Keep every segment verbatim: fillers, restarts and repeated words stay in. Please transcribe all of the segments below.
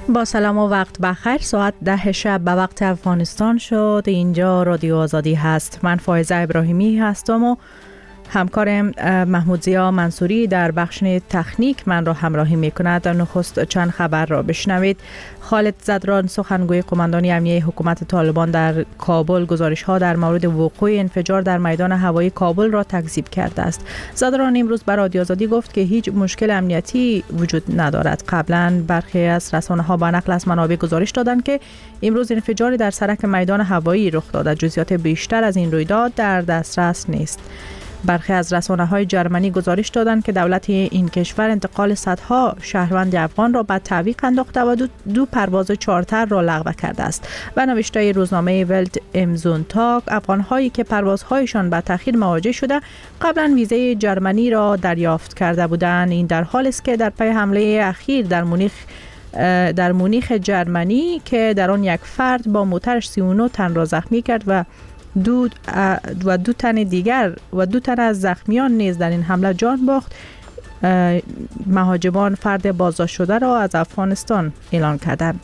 با سلام و وقت بخیر. ساعت ده شب به وقت افغانستان شد. اینجا رادیو آزادی هست. من فائزه ابراهیمی هستم و همکارم محمود ضیا منصوری در بخش تکنیک من را همراهی میکند. در نخست چند خبر را بشنوید. خالد زدران سخنگوی قماندانی امنیه حکومت طالبان در کابل گزارش ها در مورد وقوع انفجار در میدان هوایی کابل را تکذیب کرده است. زدران امروز بر رادیو آزادی گفت که هیچ مشکل امنیتی وجود ندارد. قبلا برخی از رسانه ها با نقل از منابع گزارش دادند که امروز انفجاری در سرک میدان هوایی رخ داده. جزئیات بیشتر از این رویداد در دسترس نیست. برخی از رسانه‌های جرمنی گزارش دادند که دولت این کشور انتقال صدها شهروند افغان را به تعویق انداخته و دو, دو پرواز چارتر را لغو کرده است. و نوشته روزنامه ولت ام زونتاگ افغان‌هایی که پروازهایشان به تأخیر مواجه شده قبلا ویزه جرمنی را دریافت کرده بودند. این در حالی است که در پی حمله اخیر در مونیخ در مونیخ جرمنی که در آن یک فرد با موترش سی و نه تن را زخمی کرد و دو و دو تن دیگر و دو تن از زخمیان نیز در این حمله جان باخت، مهاجمان فرد بازداشت شده را از افغانستان اعلان کردند.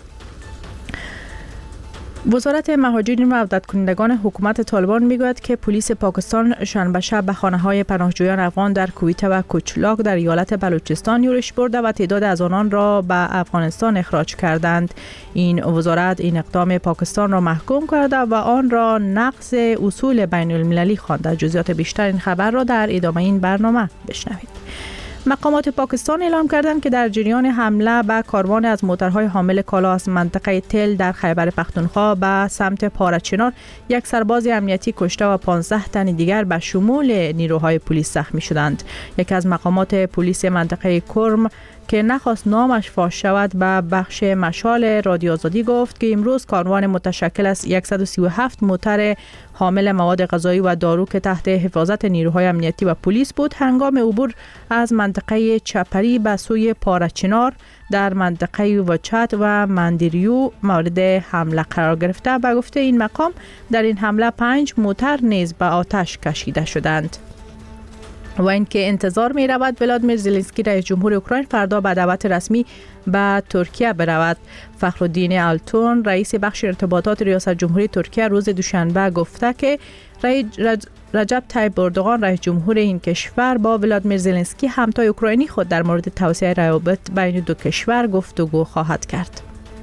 وزارت مهاجرین و عودت کنندگان حکومت طالبان میگوید که پلیس پاکستان شنبه شب به خانه‌های پناهجویان افغان در کویت و کوچلاک در ایالت بلوچستان یورش برده و تعداد از آنان را به افغانستان اخراج کردند. این وزارت این اقدام پاکستان را محکوم کرده و آن را نقض اصول بین المللی خوانده. جزئیات بیشتر این خبر را در ادامه این برنامه بشنوید. مقامات پاکستان اعلام کردند که در جریان حمله به کاروان از موترهای حامل کالا از منطقه تل در خیبر پختونخوا به سمت پارچنار یک سرباز امنیتی کشته و پانزده تن دیگر به شمول نیروهای پلیس زخمی شدند. یکی از مقامات پلیس منطقه کرم که نخواست نامش فاش شود به بخش مشال رادیو آزادی گفت که امروز کاروان متشکل از صد و سی و هفت موتر حامل مواد غذایی و دارو که تحت حفاظت نیروهای امنیتی و پلیس بود هنگام عبور از منطقه چپری به سوی پارچنار در منطقه وچت و مندریو مورد حمله قرار گرفته. به گفته این مقام در این حمله پنج موتر نیز به آتش کشیده شدند. و اینکه انتظار می رود ولادیمیر زلنسکی رئیس جمهور اوکراین فردا به دعوت رسمی به ترکیه برود. فخرالدین آلتون رئیس بخش ارتباطات ریاست جمهوری ترکیه روز دوشنبه گفته که رجب طیب اردوغان رئیس جمهور این کشور با ولادیمیر زلنسکی همتای اوکراینی خود در مورد توسعه روابط بین دو کشور گفتگو خواهد کرد.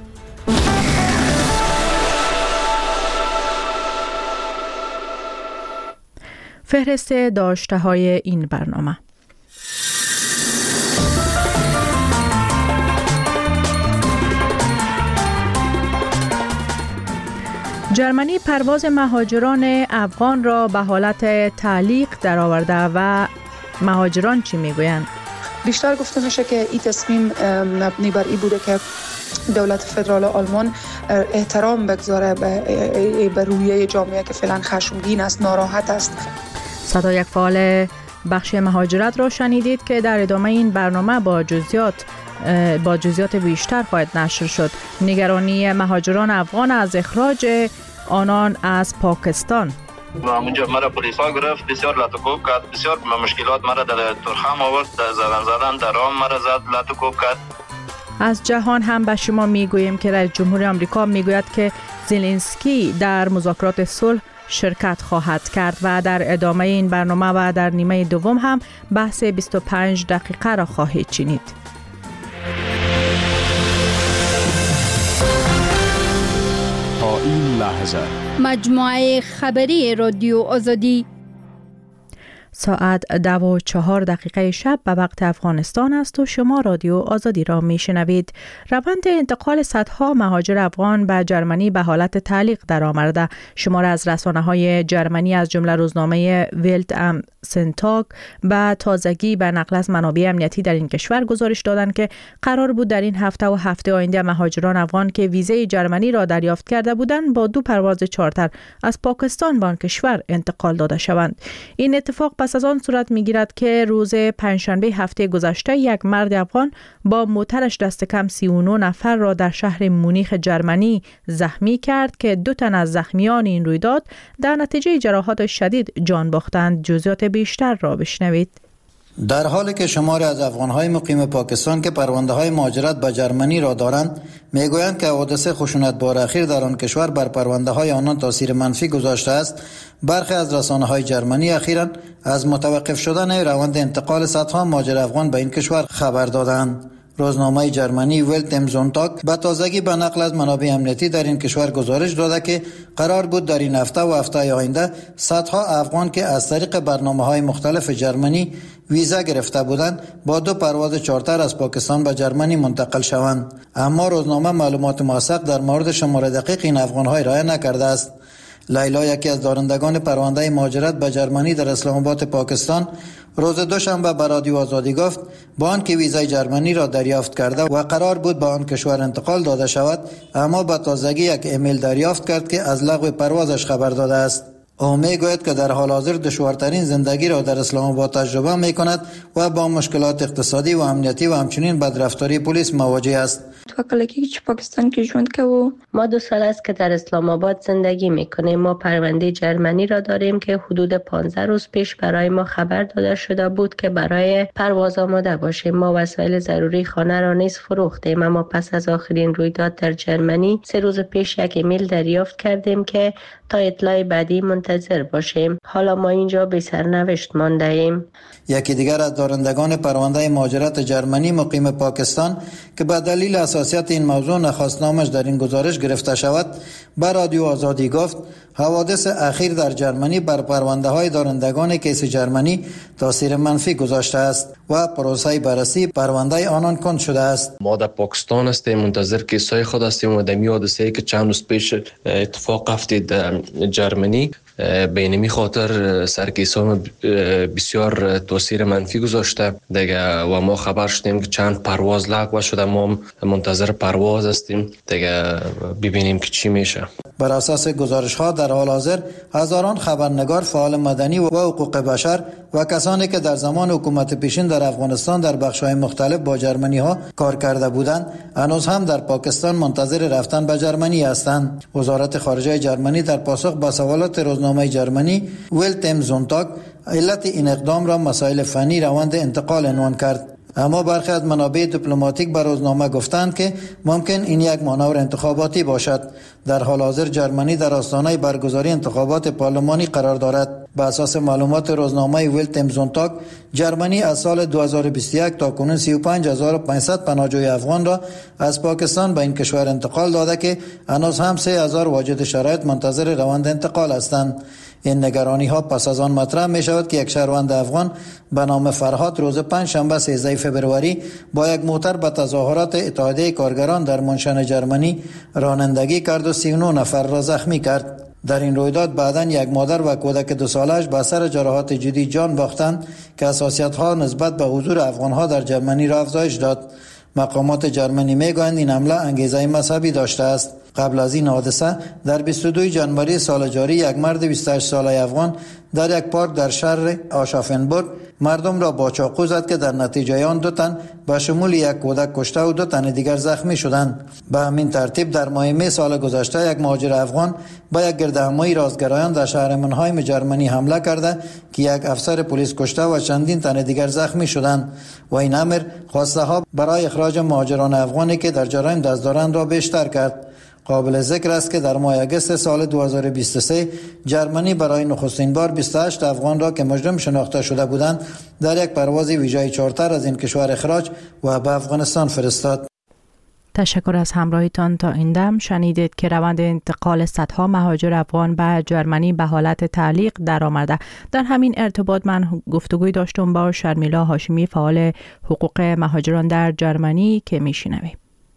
فهرست داشته‌های این برنامه. جرمنی پرواز مهاجران افغان را به حالت تعلیق درآورده و مهاجران چی میگویند؟ بیشتر گفته میشه که این تصمیم مبنی بر این بوده که دولت فدرال آلمان احترام بگذاره به رویه جامعه که فعلا خشمگین است، ناراحت است. صدا یک فعال بخش مهاجرت را شنیدید که در ادامه این برنامه با جزئیات با جزئیات بیشتر خواهد نشر شد. نگرانی مهاجران افغان از اخراج آنان از پاکستان. اونجا مرا پلیس ها گرفت، بسیار لطوکوب کرد، بسیار مشکلات مرا در ترخم آورد، زدن زدن در آن مرا زد، لطوکوب کرد. از جهان هم به شما میگوییم که رئیس جمهور آمریکا میگوید که زلنسکی در مذاکرات صلح شرکت خواهد کرد و در ادامه این برنامه و در نیمه دوم هم بحث بیست و پنج دقیقه را خواهید شنید. تا این لحظه مجموعه خبری رادیو آزادی ساعت دو و چهار دقیقه شب به وقت افغانستان است و شما رادیو آزادی را می شنوید. روند انتقال صدها مهاجر افغان به جرمنی به حالت تعلیق درآمده. شمار از رسانه‌های جرمنی از جمله روزنامه ولت ام سنتاگ به تازگی به نقل از منابع امنیتی در این کشور گزارش دادند که قرار بود در این هفته و هفته آینده مهاجران افغان که ویزه جرمنی را دریافت کرده بودند با دو پرواز چارتر از پاکستان به آن کشور انتقال داده شوند. این اتفاق پس از آن صورت می‌گیرد که روز پنجشنبه هفته گذشته یک مرد افغان با موترش دست کم سی و نه نفر را در شهر مونیخ جرمنی زخمی کرد که دو تن از زخمیان این رویداد در نتیجه جراحات شدید جان باختند. جزئیات بیشتر را بشنوید. در حالی که شماری از افغان‌های مقیم پاکستان که پرونده‌های مهاجرت به جرمنی را دارند میگویند که حوادث خشونت‌بار اخیر در آن کشور بر پرونده‌های آنان تاثیر منفی گذاشته است. برخی از رسانه‌های جرمنی اخیراً از متوقف شدن روند انتقال صدها مهاجر افغان به این کشور خبر دادند. روزنامه جرمنی ولت ام زونتاگ به تازگی به نقل از منابع امنیتی در این کشور گزارش داده که قرار بود در این هفته و هفته آینده صدها افغان که از طریق برنامه‌های مختلف جرمنی ویزا گرفته بودند با دو پرواز چارتر از پاکستان به جرمنی منتقل شوند، اما روزنامه معلومات موثق در مورد شمار دقیق این افغان‌ها ارائه نکرده است. لیلا، یکی از دارندگان پرونده مهاجرت به جرمنی در اسلام آباد پاکستان، روز دوشنبه به رادیو آزادی گفت با آنکه ویزای جرمنی را دریافت کرده و قرار بود به آن کشور انتقال داده شود، اما به تازگی یک ایمیل دریافت کرد که از لغو پروازش خبر داده است. او میگوید که در حال حاضر دشوارترین زندگی را در اسلام آباد تجربه می کند و با مشکلات اقتصادی و امنیتی و همچنین بدرفتاری پلیس مواجه است. تو کلکی که پاکستان که ژوند که و ما دو سال است که در اسلام آباد زندگی میکنیم. ما پرونده جرمنی را داریم که حدود پانزده روز پیش برای ما خبر داده شده بود که برای پرواز آماده باشیم. ما وسایل ضروری خانه را نیز فروختیم، اما پس از آخرین رویداد در جرمنی سه روز پیش یک ایمیل دریافت کردیم که تا اطلاع بعدی منتظر باشیم. حالا ما اینجا به سرنوشت مانده ایم. یکی دیگر از دارندگان پرونده مهاجرت جرمنی مقیم پاکستان که به دلیل حساسیت این موضوع نخواست نامش در این گزارش گرفته شود، به رادیو آزادی گفت حوادث اخیر در جرمنی بر پرونده های دارندگان کیس جرمنی تاثیر منفی گذاشته است و پروسه بررسی پرونده آنان کند شده است. ما در پاکستان هستیم، منتظر کیسای خود هستیم و دمی حادثه‌ای که چند روز پیش اتفاق افتاد در جرمنی به اینمی خاطر سرکیسان بسیار تاثیر منفی گذاشته دیگه و ما خبر شدیم که چند پرواز لغو شده. ما منتظر پرواز هستیم دیگه ببینیم که چی میشه. بر اساس گزارش ها در حال حاضر هزاران خبرنگار، فعال مدنی و حقوق بشر و کسانی که در زمان حکومت پیشین در افغانستان در بخش‌های مختلف با جرمنی ها کار کرده بودند هنوز هم در پاکستان منتظر رفتن به جرمنی هستند. وزارت خارجه جرمنی در پاسخ به سوالات روزنامه جرمنی ولت ام زونتاگ علت این اقدام را مسائل فنی روند انتقال عنوان کرد، اما برخی از منابع دیپلماتیک به روزنامه گفتند که ممکن این یک مانور انتخاباتی باشد. در حال حاضر جرمنی در آستانه برگزاری انتخابات پارلمانی قرار دارد. به اساس معلومات روزنامه ولت ام زونتاگ، جرمنی از سال دو هزار و بیست و یک تا کنون سی و پنج هزار و پانصد پناهجوی افغان را از پاکستان به این کشور انتقال داده که هنوز هم سه هزار واجد شرایط منتظر روند انتقال هستند. این نگرانی ها پس از آن مطرح می شود که یک شهروند افغان به نام فرهاد روز پنج شنبه سیزده فوریه با یک موتر به تظاهرات اتحادیه کارگران در منشن جرمنی رانندگی کرد و سی و نه نفر را زخمی کرد. در این رویداد بعداً یک مادر و کودک دو سالش به اثر جراحات جدی جان باختند که حساسیت ها نسبت به حضور افغان ها در جرمنی را افزایش داد. مقامات جرمنی میگویند این حمله انگیزه مذهبی داشته است. قبل از این حادثه در بیست و دو ژانویه سال جاری یک مرد بیست و هشت ساله افغان در یک پارک در شهر آشافنبورگ مردم را با چاقو زد که در نتیجه آن دو تن به شمول یک کودک کشته و دو تن دیگر زخمی شدند. به همین ترتیب در ماه می سال گذشته یک مهاجر افغان با یک گردهمایی رازگرایان در شهر منهایم جرمنی حمله کرده که یک افسر پلیس کشته و چندین تن دیگر زخمی شدند و این امر خواسته ها برای اخراج مهاجران افغانی که در جرایم دست دارند را بیشتر کرد. قابل ذکر است که در ماه اگست سال دو هزار و بیست و سه جرمنی برای نخستین بار بیست و هشت افغان را که مجرم شناخته شده بودند در یک پرواز ویژه چارتر از این کشور اخراج و به افغانستان فرستاد. تشکر از همراهیتان. تا این دم شنیدید که روند انتقال صدها مهاجر افغان به جرمنی به حالت تعلیق درآمده. در همین ارتباط من گفتگوی داشتم با شرمیلا هاشمی، فعال حقوق مهاجران در جرمنی، که میشنویم.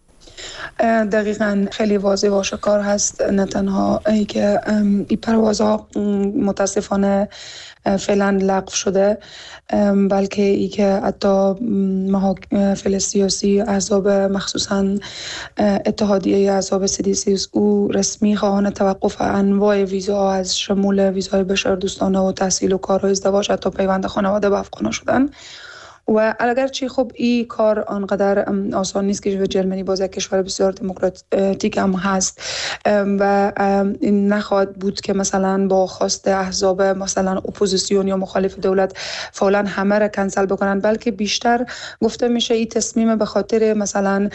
دقیقاً خیلی واضح و آشکار هست، نه تنها ای که این پروازها متاسفانه فعلا لغو شده، بلکه ای که حتی محافل سیاسی احزاب مخصوصاً اتحادیه احزاب سی دی سی او رسمی خواهان توقف انواع ویزا از شمول ویزای بشردوستانه و تحصیل و کار و ازدواج حتی پیوند خانواده به افغان‌ها شدن و اگرچه خب این کار آنقدر آسان نیست که جرمنی باز یک کشور بسیار دموکراتیک هم هست و نخواهد بود که مثلا با خواست احزاب مثلا اپوزیسیون یا مخالف دولت فعلا همه را کنسل بکنن، بلکه بیشتر گفته میشه این تصمیم به خاطر مثلا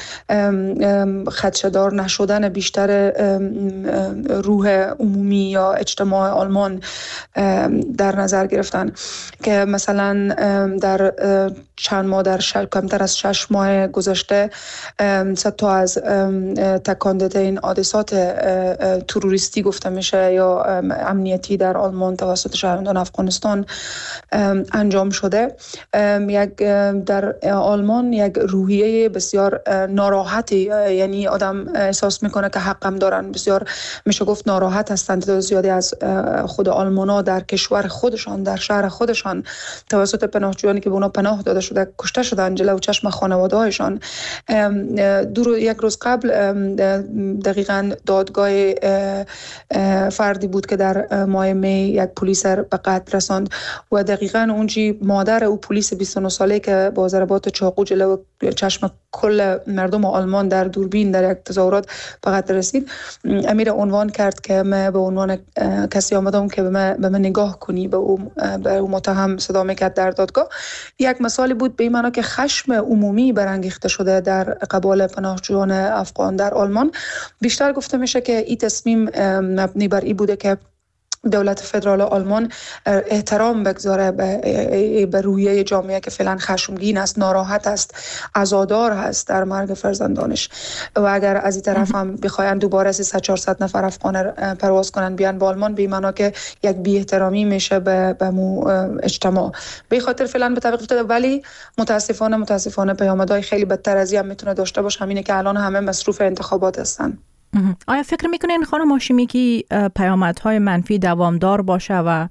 خدشه‌دار نشدن بیشتر روح عمومی یا اجتماع آلمان در نظر گرفتن که مثلا در چند ماه در شش کمتر از شش ماه گذشته صد تا از تکان داده این حادثات تروریستی گفته میشه یا امنیتی در آلمان توسط شهروندان افغانستان انجام شده. یک در آلمان یک روحیه بسیار ناراحتی، یعنی آدم احساس میکنه که حقم دارن، بسیار میشه گفت ناراحت هستند تعداد زیادی از خود آلمانا در کشور خودشان در شهر خودشان توسط پناهجویانی که به اونا پناه داده شده کشته شدن جلو چشم خانواده‌هایشان. دو یک روز قبل دقیقاً دادگاه فردی بود که در ماه می یک پلیس به قتل رساند و دقیقاً اونجی مادر او پلیس بیست و نه ساله که با ضربات چاقو جلو چشم کل مردم آلمان در دوربین در یک تظاهرات به قتل رسید، امیر عنوان کرد که من به عنوان کسی آمدم که به من, به من نگاه کنی، به او به او متهم صدا میکرد در دادگاه. یک مثالی بود به این معنا که خشم عمومی برانگیخته شده در قبال پناهجویان افغان در آلمان. بیشتر گفته میشه که این تصمیم مبنی بر این بوده که دولت فدرال آلمان احترام بگذاره به, به روحیه جامعه که فعلا خشمگین است، ناراحت است، عزادار هست در مرگ فرزندانش و اگر از این طرف هم بخواین دوباره سیصد چهارصد نفر افغان پرواز کنن بیان با آلمان، به معنی که یک بی احترامی میشه به به مو اجتماع. به خاطر فعلا به تعویق افتاده، ولی متاسفانه متاسفانه پیامدهای خیلی بدتر از این هم میتونه داشته باشه، همینه که الان همه مصروف انتخابات هستن. آیا فکر میکنین خانم هاشمی که پیامدهای منفی دوامدار باشه و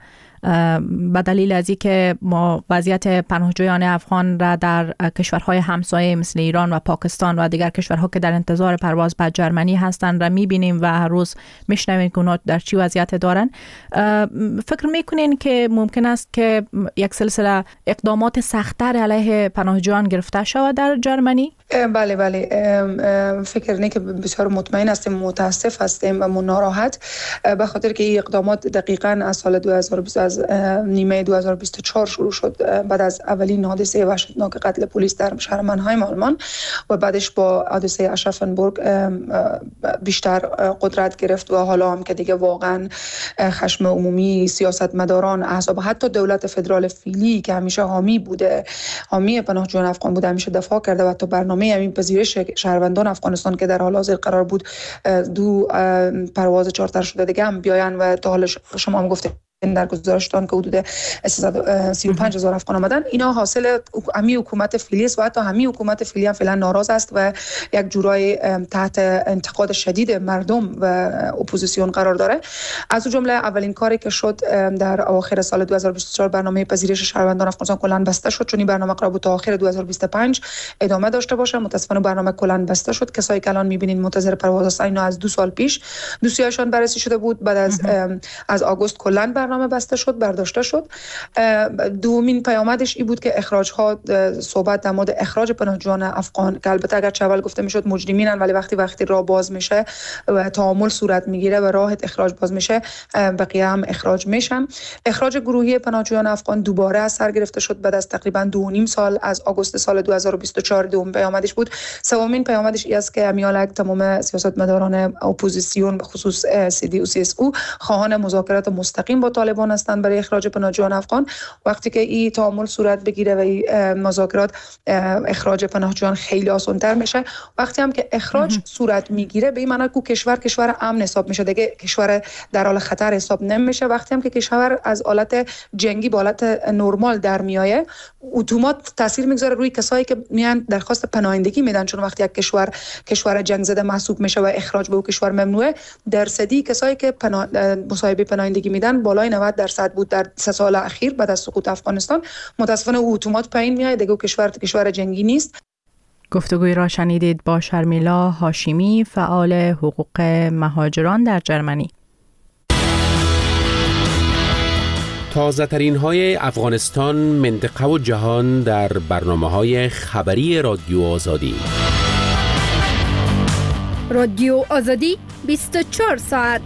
به دلیل از اینکه ما وضعیت پناهجویان افغان را در کشورهای همسایه مثل ایران و پاکستان و دیگر کشورها که در انتظار پرواز به جرمنی هستند را میبینیم و هر روز میشنویم که اونا در چی وضعیت دارن، فکر میکنین که ممکن است که یک سلسله اقدامات سخت‌تر علیه پناهجویان گرفته شود در جرمنی؟ بله بله فکر نه که بسیار مطمئن هستیم، متاسف هستیم و ناراحت به خاطر که این اقدامات دقیقاً از سال دو هزار و بیست از نیمه دو هزار و بیست و چهار شروع شد بعد از اولین حادثه وحشتناک قتل پلیس در شهر منهایم آلمان و بعدش با حادثه اشرافنبورگ بیشتر قدرت گرفت و حالا هم که دیگه واقعاً خشم عمومی، سیاستمداران، احزاب، حتی دولت فدرال فعلی که همیشه حامی بوده، حامی پناهجویان افغان بوده، همیشه دفاع کرده و تو برنامه همین پذیرش شهروندان افغانستان که در حال حاضر قرار بود دو پرواز چارتر شده دیگه هم بیاین و تا حال شما هم گفته در گزارشتان که حدود سیصد و سی و پنج هزار افغان آمدن، اینا حاصل همی حکومت فعلی است و حتی همی حکومت فعلی هم فعلا ناراض است و یک جورای تحت انتقاد شدید مردم و اپوزیسیون قرار داره. از اون جمله اولین کاری که شد در اواخر سال دو هزار و بیست و چهار برنامه پذیرش شهروندان افغانستان کلا بسته شد، چون این برنامه قرار بود تا آخر دو هزار و بیست و پنج ادامه داشته باشه. متاسفانه برنامه کلا بسته شد. کسایی که الان می‌بینید منتظر پرواز هستن اینا از دو سال پیش دوسیه‌شان بررسی شده بود، بعد از از آگوست کلا برنامه بسته شد، برداشته شد. دومین پیامدش این بود که اخراج ها، صحبت در مورد اخراج پناهجویان افغان که البته اگر اول گفته میشد مجرمینن، ولی وقتی وقتی راه باز میشه و تعامل صورت میگیره و راه اخراج باز میشه، بقیه هم اخراج میشن. اخراج گروهی پناهجویان افغان دوباره از سر گرفته شد بعد از تقریبا دو و نیم سال، از آگوست سال دو هزار و بیست و چهار. دوم پیامدش بود. سومین پیامدش این است که امیالک تمام سیاستمداران اپوزیسیون به خصوص سی دی و سی اس او خواهان مذاکرات مستقیم با طالبان هستند برای اخراج پناهجویان افغان. وقتی که این تعامل صورت بگیره و این مذاکرات، اخراج پناهجویان خیلی آسان‌تر میشه. وقتی هم که اخراج مهم. صورت میگیره به این معنی که کشور کشور امن حساب میشه، دیگه کشور در حال خطر حساب نمیشه. وقتی هم که کشور از حالت جنگی به حالت نرمال در میایه، اتومات تاثیر میگذاره روی کسایی که میان درخواست پناهندگی میدن، چون وقتی یک کشور کشور جنگ زده محسوب میشه و اخراج به اون کشور ممنوعه، درصدی کسایی که پناه... مصاحبه پناهندگی میدن بالای نود درصد بود در سه سال اخیر بعد از سقوط افغانستان. متاسفانه اتومات پایین میاد، دیگه کشور کشور جنگی نیست. گفتگوی را شنیدید با شرمیلا هاشمی، فعال حقوق مهاجران در جرمنی. تازه ترین های افغانستان، منطقه و جهان در برنامه های خبری رادیو آزادی. رادیو آزادی بیست و چهار ساعت.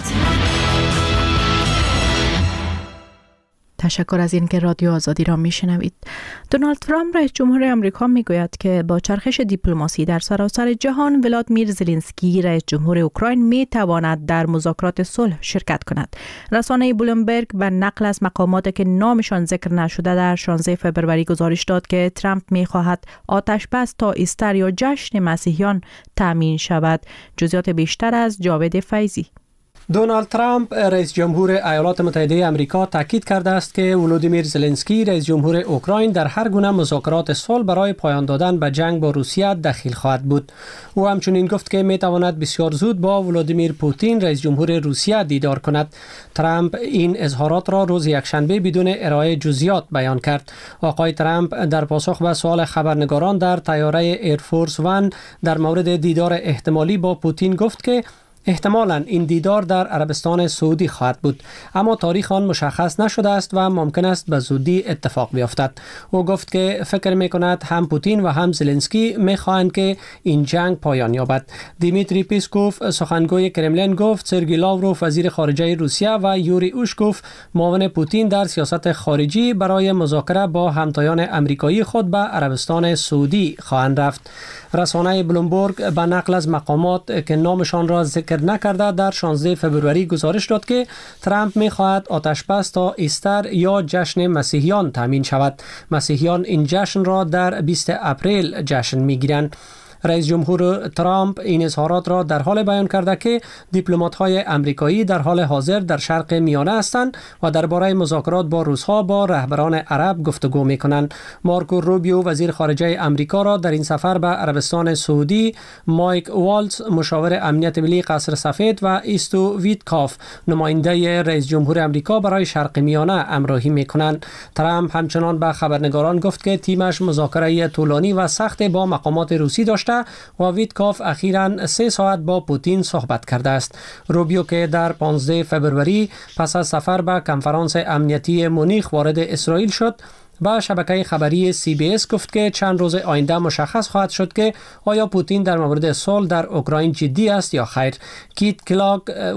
تشکر از این که رادیو آزادی را میشنوید. دونالد ترامپ رئیس جمهور آمریکا میگوید که با چرخش دیپلماسی در سراسر جهان، ولادیمیر زلنسکی رئیس جمهور اوکراین میتواند در مذاکرات صلح شرکت کند. رسانه بلومبرگ به نقل از مقاماتی که نامشان ذکر نشده در شانزده فوریه گزارش داد که ترامپ میخواهد آتش بس تا ایستر یا جشن مسیحیان تامین شود. جزئیات بیشتر از جاوید فیضی. دونالد ترامپ رئیس جمهور ایالات متحده آمریکا تاکید کرده است که ولودیمیر زلنسکی رئیس جمهور اوکراین در هر گونه مذاکرات صلح برای پایان دادن به جنگ با روسیه دخیل خواهد بود. او همچنین گفت که می تواند بسیار زود با ولودیمیر پوتین رئیس جمهور روسیه دیدار کند. ترامپ این اظهارات را روز یکشنبه بدون ارائه جزئیات بیان کرد. آقای ترامپ در پاسخ به سوال خبرنگاران در طیاره ایرفورس ون در مورد دیدار احتمالی با پوتین گفت که احتمالاً این دیدار در عربستان سعودی خواهد بود، اما تاریخ آن مشخص نشده است و ممکن است به زودی اتفاق بیفتد. او گفت که فکر می‌کند هم پوتین و هم زلنسکی می‌خواهند که این جنگ پایان یابد. دیمیتری پیسکوف سخنگوی کرملین گفت سرگئی لاوروف وزیر خارجه روسیه و یوری اوشکوف معاون پوتین در سیاست خارجی برای مذاکره با همتایان آمریکایی خود به عربستان سعودی خواهند رفت. رسانه بلومبرگ به نقل از مقامات که نامشان را ذکر نکرده در شانزده فوریه گزارش داد که ترامپ می‌خواهد آتش بس تا ایستر یا جشن مسیحیان تامین شود. مسیحیان این جشن را در بیست اپریل جشن می‌گیرند. رئیس جمهور ترامپ این اظهارات را در حال بیان کرده که دیپلمات‌های آمریکایی در حال حاضر در شرق میانه هستند و درباره مذاکرات با روس‌ها با رهبران عرب گفتگو می‌کنند. مارکو روبیو وزیر خارجه آمریکا را در این سفر به عربستان سعودی، مایک والتز مشاور امنیت ملی قصر سفید و ایستو ویتکاف نماینده رئیس جمهور آمریکا برای شرق میانه همراهی می‌کنند. ترامپ همچنان به خبرنگاران گفت که تیمش مذاکره طولانی و سخت با مقامات روسی داشته و ویتکاف اخیراً سه ساعت با پوتین صحبت کرده است. روبیو که در پانزده فوریه پس از سفر به کنفرانس امنیتی مونیخ وارد اسرائیل شد، با شبکه خبری سی بی اس گفت که چند روز آینده مشخص خواهد شد که آیا پوتین در مورد صلح در اوکراین جدی است یا خیر. کیت کلاگ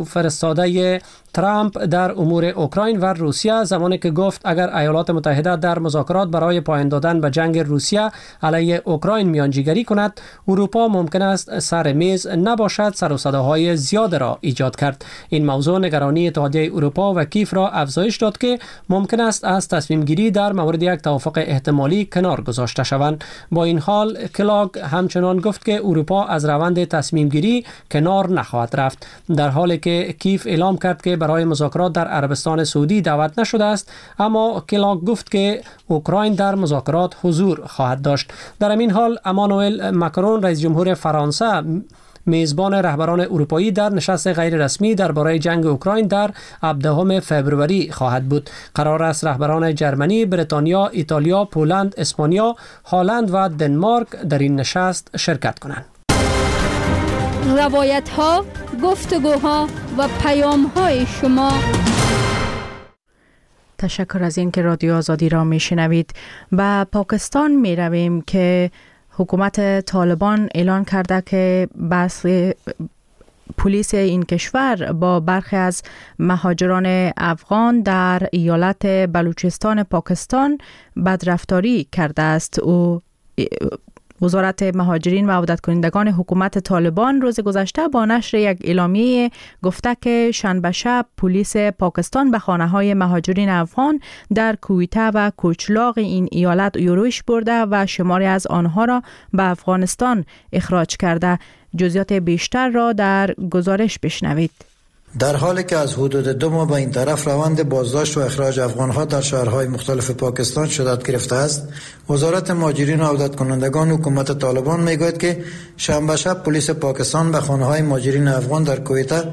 فرستاده ترامپ در امور اوکراین و روسیه زمانی که گفت اگر ایالات متحده در مذاکرات برای پایان دادن به جنگ روسیه علیه اوکراین میانجیگری کند، اروپا ممکن است سر میز نباشد، سر و صداهای زیاد را ایجاد کرد. این موضوع نگرانی اتحادیه اروپا و کیف را افزایش داد که ممکن است از تصمیم گیری در مورد یک توافق احتمالی کنار گذاشته شوند. با این حال کلاگ همچنان گفت که اروپا از روند تصمیم گیری کنار نخواهد رفت، در حالی که کیف اعلام کرد که برای مذاکرات در عربستان سعودی دعوت نشده است، اما کلاگ گفت که اوکراین در مذاکرات حضور خواهد داشت. در این حال امانوئل ماکرون رئیس جمهور فرانسه میزبان رهبران اروپایی در نشست غیر رسمی درباره جنگ اوکراین در هفدهم فوریه خواهد بود. قرار است رهبران جرمنی، بریتانیا، ایتالیا، پولند، اسپانیا، هلند و دنمارک در این نشست شرکت کنند. روایت ها، گفتگوها و پیام های شما. تشکر از این که رادیو آزادی را میشنوید. به پاکستان می رویم که حکومت طالبان اعلان کرده که بحث پلیس این کشور با برخی از مهاجران افغان در ایالت بلوچستان پاکستان بدرفتاری کرده است. او وزارت مهاجرین و عودت کنندگان حکومت طالبان روز گذشته با نشر یک اعلامیه گفته که شنبه شب پلیس پاکستان به خانه‌های مهاجرین افغان در کویته و کوچلاق این ایالت یورش برده و شماری از آنها را به افغانستان اخراج کرده. جزئیات بیشتر را در گزارش بشنوید. در حالی که از حدود دو ماه به این طرف روند بازداشت و اخراج افغانها در شهرهای مختلف پاکستان شدت گرفته است، وزارت مهاجرین و عودت کنندگان حکومت طالبان میگوید که شنبه شب پلیس پاکستان به خانه‌های مهاجرین افغان در کویته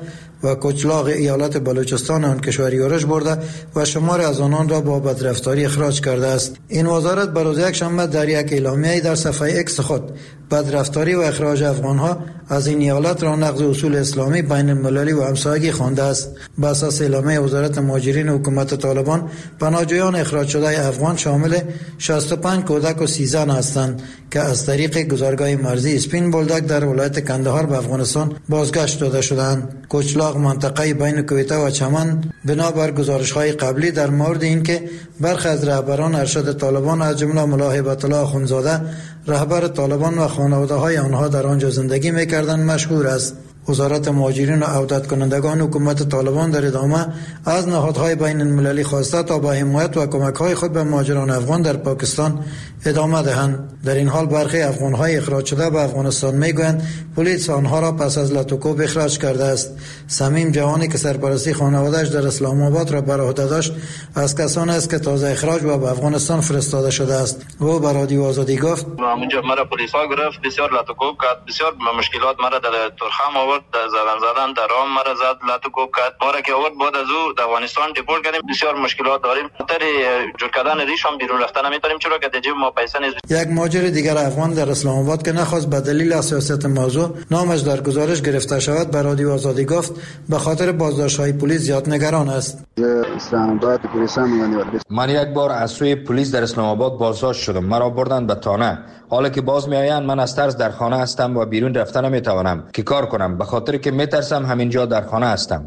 و کچلاق ایالت بلوچستان آن کشور یورش برده و شمار از آنان را با بدرفتاری اخراج کرده است. این وزارت بر روز یکشنبه در یک اعلامیه در صفحه اکس خود بدرفتاری و اخراج افغانها از این ایالت را نقض اصول اسلامی بین المللی و همسایگی خوانده است. بر اساس اعلامیه وزارت مهاجرین حکومت طالبان، پناهجویان اخراج شده افغان شامل شصت و پنج کودک و سی زن هستند که از طریق گذرگاه مرزی اسپین بولدک در ولایت کندهار به افغانستان بازگشت داده شدند. کچلاق منطقه بین کویته و چمن بنابر گزارش‌های قبلی در مورد اینکه برخی از رهبران ارشد طالبان از جمله ملا هیبت الله اخوندزاده رهبر طالبان و خانواده‌های آنها در آنجا زندگی می‌کردند مشهور است. وزارت مهاجرین و عودت کنندگان حکومت طالبان در ادامه از نهادهای بین المللی خواسته تا با حمایت و کمک‌های خود به مهاجران افغان در پاکستان ادامه دهند. در این حال برخی افغان‌های اخراج شده به افغانستان می‌گویند پلیس آنها را پس از لطوکوب اخراج کرده است. صمیم جوانی که سرپرستی خانواده‌اش در اسلام آباد را بر عهده داشت از کسانی است که تازه اخراج و به افغانستان فرستاده شده است. او به رادیو آزادی گفت: اونجا مرا پلیس‌ها گرفت، بسیار لطوکوب کرد، بسیار مشکلات مرا در ترخم آورد، در زبان زدن در رام مرا زد، لطوکوب کرد. ما را که آورد بعد از او در افغانستان دیپورت کردیم. بسیار مشکلات داریم. خاطر جور کردن ریش هم بیرون رفتن نمی‌تونیم چرا که دیگه ما پیسه نیست. یک مهاجر دیگر افغان در اسلام آباد که نخواست به دلیل حساسیت موضوع نامش در گزارش گرفته شود به رادیو آزادی گفت به خاطر بازداشت‌های پلیس زیاد نگران است. اسلام آباد پلیس من یک بار از سوی پلیس در اسلام آباد بازداشت شدم. مرا بردند به تانه. حالا که باز میآیند من از ترس در خانه هستم و بیرون رفتن نمیتوانم که کار کنم به خاطر که میترسم همینجا در خانه هستم.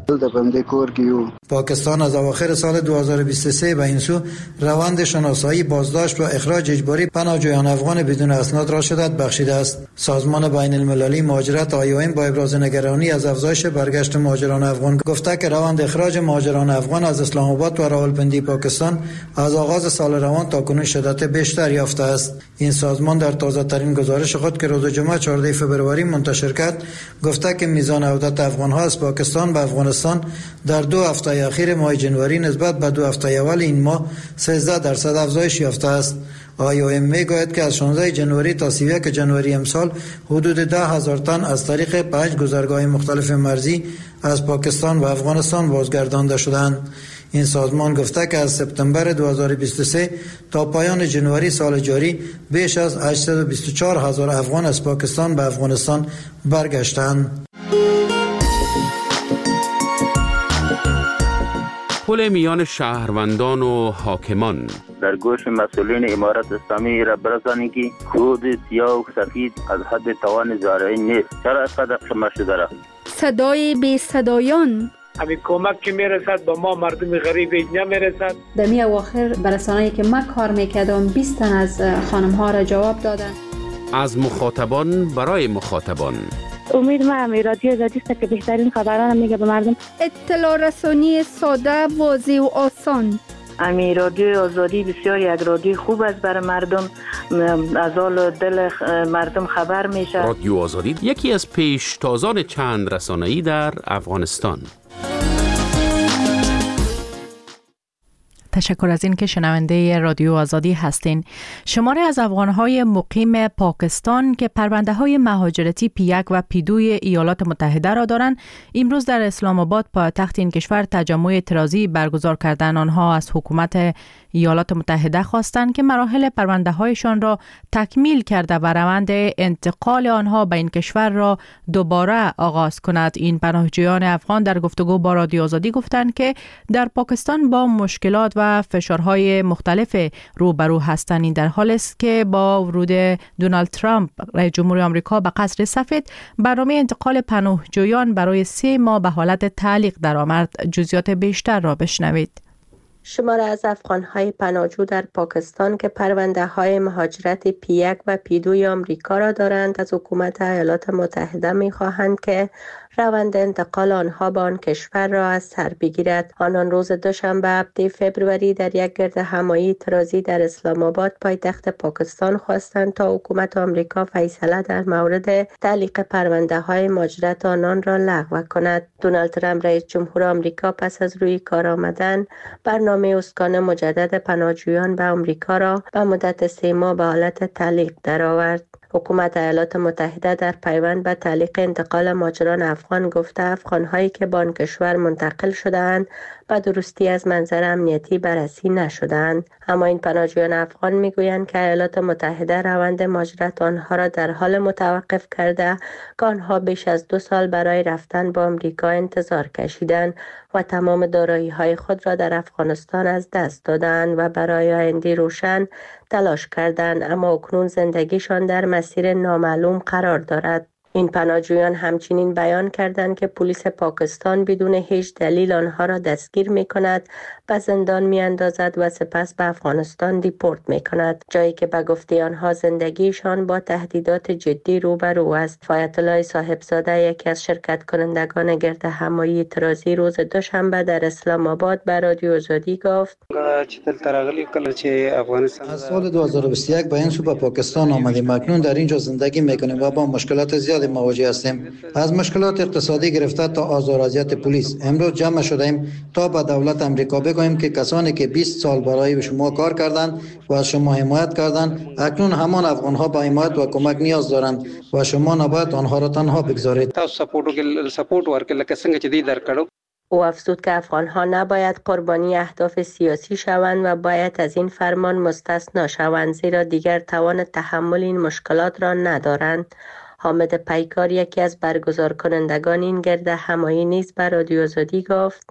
پاکستان از اواخر سال دو هزار و بیست و سه به این سو روند شناسایی، بازداشت و اخراج اجباری پناهجویان افغان بدون اسناد را شدت بخشیده است. سازمان بین المللی مهاجرت آی او ام با ابراز نگرانی از افزایش برگشت مهاجران افغان گفته که روند اخراج مهاجران افغان از اسلام آباد و راولپنڈی پاکستان از آغاز سال روان تاکنون شدت بیشتر یافته است. این سازمان در تازه ترین گزارش خود که روز جمعه چهاردهم فوریه منتشر کرد گفته که میزان عودت افغان ها از پاکستان به افغانستان در دو هفته اخیر ماه جنوری نسبت به دو هفته اول این ماه سیزده درصد افزایش یافته است. آی او ام میگوید که از شانزده جنوری تا سی و یک جنوری امسال حدود ده هزار تن از طریق پنج گذرگاه مختلف مرزی از پاکستان و افغانستان بازگردانده شدند. این سازمان گفته که از سپتامبر دو هزار و بیست و سه تا پایان جنوری سال جاری بیش از هشتصد و بیست و چهار هزار افغان از پاکستان به افغانستان برگشتند. پل میان شهروندان و حاکمان در گوش مسئولین امارت اسلامی را برسانید که خود سیاه و سفید از حد توان زارعی نیست. چرا اینقدر خمه شده را؟ صدای بی صدایان همین کمک که میرسد با ما مردم غریب نمیرسد. در می اواخر برسانه‌ای که من کار میکردم بیست تن از خانم ها را جواب دادن. از مخاطبان برای مخاطبان. امید ما هم رادیو آزادی است که بهترین خبران میگه به مردم. اطلاع رسانی ساده، واضح و آسان. امی رادیو آزادی بسیار یک رادیو خوب است برای مردم، از حال دل مردم خبر میشه. رادیو آزادی یکی از پیشتازان چند رسانه‌ای در افغانستان. تشکر از این که شنونده رادیو آزادی هستین. شماری از افغانهای مقیم پاکستان که پرونده های مهاجرتی پی یک و پی دو ایالات متحده را دارند، امروز در اسلام آباد پایتخت این کشور تجمع اعتراضی برگزار کردن. آنها از حکومت ایالات متحده خواستند که مراحل پرونده هایشان را تکمیل کرده و روند انتقال آنها به این کشور را دوباره آغاز کند. این پناهجویان افغان در گفتگو با رادیو آزادی گفتند که در پاکستان با مشکلات و فشارهای مختلف روبرو هستند. این در حالی است که با ورود دونالد ترامپ رئیس جمهور آمریکا به قصر سفید، برنامه انتقال پناهجویان برای سه ماه به حالت تعلیق درآمد. جزئیات بیشتر را بشنوید. شماره از افغان‌های پناهجو در پاکستان که پرونده‌های مهاجرت پی یک و پی دو آمریکا را دارند از حکومت ایالات متحده می‌خواهند که روند انتقال آنها به آن کشور را از سر بگیرد. آنان روز دوشنبه هفتم فوریه در یک گرد همایی اعتراضی در اسلام آباد پایتخت پاکستان خواستند تا حکومت آمریکا فیصله در مورد تعلیق پرونده‌های مهاجرت آنان را لغو کند. دونالد ترامپ رئیس جمهور آمریکا پس از روی کار آمدن برنامه اسکان مجدد پناهجویان به آمریکا را به مدت سه ماه به حالت تعلیق درآورد. حکومت ایالات متحده در پیوند به تعلیق انتقال مهاجران افغان گفته افغان‌هایی که به آن کشور منتقل شده‌اند به درستی از منظر امنیتی بررسی نشدند. اما این پناهجویان افغان میگویند که ایالات متحده روند مهاجرت آنها را در حال متوقف کرده که آنها بیش از دو سال برای رفتن به آمریکا انتظار کشیدند و تمام دارایی‌های خود را در افغانستان از دست دادند و برای آینده روشن تلاش کردند، اما اکنون زندگیشان در مسیر نامعلوم قرار دارد. این پناهجویان همچنین بیان کردند که پلیس پاکستان بدون هیچ دلیل آنها را دستگیر می کند، به زندان می اندازد و سپس به افغانستان دیپورت می کند، جایی که به گفته آنها زندگیشان با تهدیدات جدی روبرو است. آیت الله صاحبزاده، یکی از شرکت کنندگان گرد همایی اعتراضی، روز دوشنبه در اسلام آباد به رادیو آزادی گفت: از سال دو هزار و بیست و یک به این سو به پاکستان آمدیم. اکنون در اینجا زندگی میکنیم و با مشکلات زیادی مواجه هستیم، از مشکلات اقتصادی گرفته تا آزار و اذیت پلیس. امروز جمع شدیم تا به دولت امریکا بگوییم که کسانی که بیست سال برای شما کار کردند و از شما حمایت کردند، اکنون همان افغانها به حمایت و کمک نیاز دارند و شما نباید آنها را تنها بگذارید. او افزود که افغانها نباید قربانی اهداف سیاسی شوند و باید از این فرمان مستثنا شوند، زیرا دیگر توان تحمل این مشکلات را ندارند. حامد پیکار، یکی از برگزار کنندگان این گرد همایی، نیز به رادیو آزادی گفت: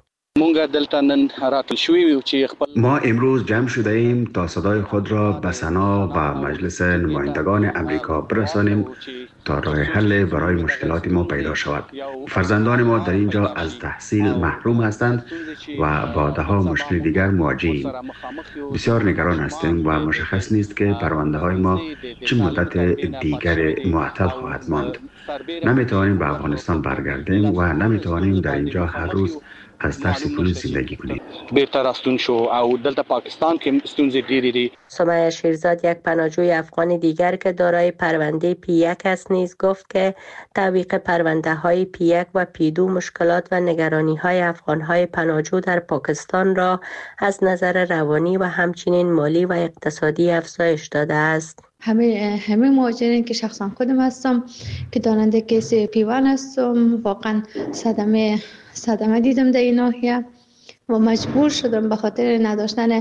ما امروز جمع شده ایم تا صدای خود را به سنا و مجلس نمایندگان امریکا برسانیم تا راه حل برای مشکلات ما پیدا شود. فرزندان ما در اینجا از تحصیل محروم هستند و با ده ها مشکل دیگر مواجهیم. بسیار نگران هستیم و مشخص نیست که پرونده های ما چه مدت دیگر معطل خواهد ماند. نمیتوانیم به افغانستان برگردیم و نمیتوانیم در اینجا هر روز از ترس پلیس زندگی کنید. بهتر استون شو او دلته پاکستان کې ستونزې ډېرې دي. سمیه شیرزاد، یک پناهجوی افغان دیگر که دارای پرونده پی یک است، نیز گفت که تعویق پرونده های پی یک و پی دو مشکلات و نگرانی های افغان های پناهجو در پاکستان را از نظر روانی و همچنین مالی و اقتصادی افزایش داده است. همه همه مهاجرین که شخصا خودم هستم که دارنده کیس پی یک هستم، واقعا صدمه صدمه دیدم در این ناحیه و مجبور شدم به خاطر نداشتن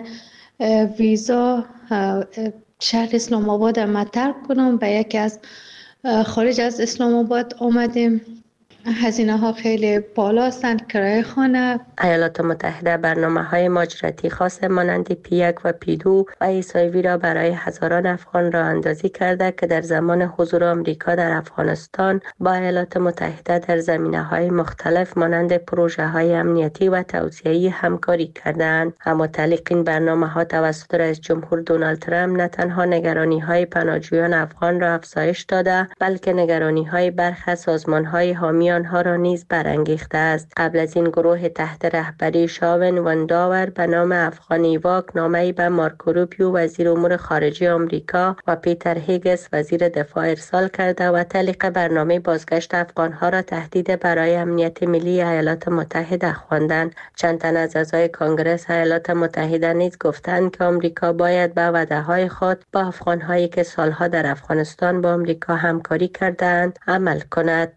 ویزا شهر اسلام آباد را ترک کنم. به یکی از خارج از اسلام آباد آمدیم. هزینه ها خیلی بالا هستند، کرایه خانه. ایالات متحده برنامه های مهاجرتی خاص مانند پی یک و پی دو و ایسایوی را برای هزاران افغان راه اندازی کرده که در زمان حضور آمریکا در افغانستان با ایالات متحده در زمینه های مختلف مانند پروژه های امنیتی و توسعه‌ای همکاری کردند. اما تعلیق این برنامه ها توسط رئیس جمهور دونالد ترامپ نه تنها نگرانی های پناهجویان افغان را افزایش داده، بلکه نگرانی های برخی از سازمان های حامی آنها را نیز برانگیخته است. قبل از این گروه تحت رهبری شاون ونداور به نام افغان ایواک نامه‌ای به مارکو روبیو وزیر امور خارجه آمریکا و پیتر هیگس وزیر دفاع ارسال کرده و تعلیق برنامه بازگشت افغانها را تهدید برای امنیت ملی ایالات متحده خواندند. چند تن از اعضای کنگره ایالات متحده نیز گفتند که آمریکا باید به وعده‌های خود با افغان‌هایی که سالها در افغانستان با آمریکا همکاری کردند عمل کند.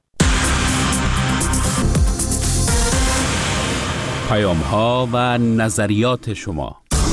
پیام ها و نظریات شما.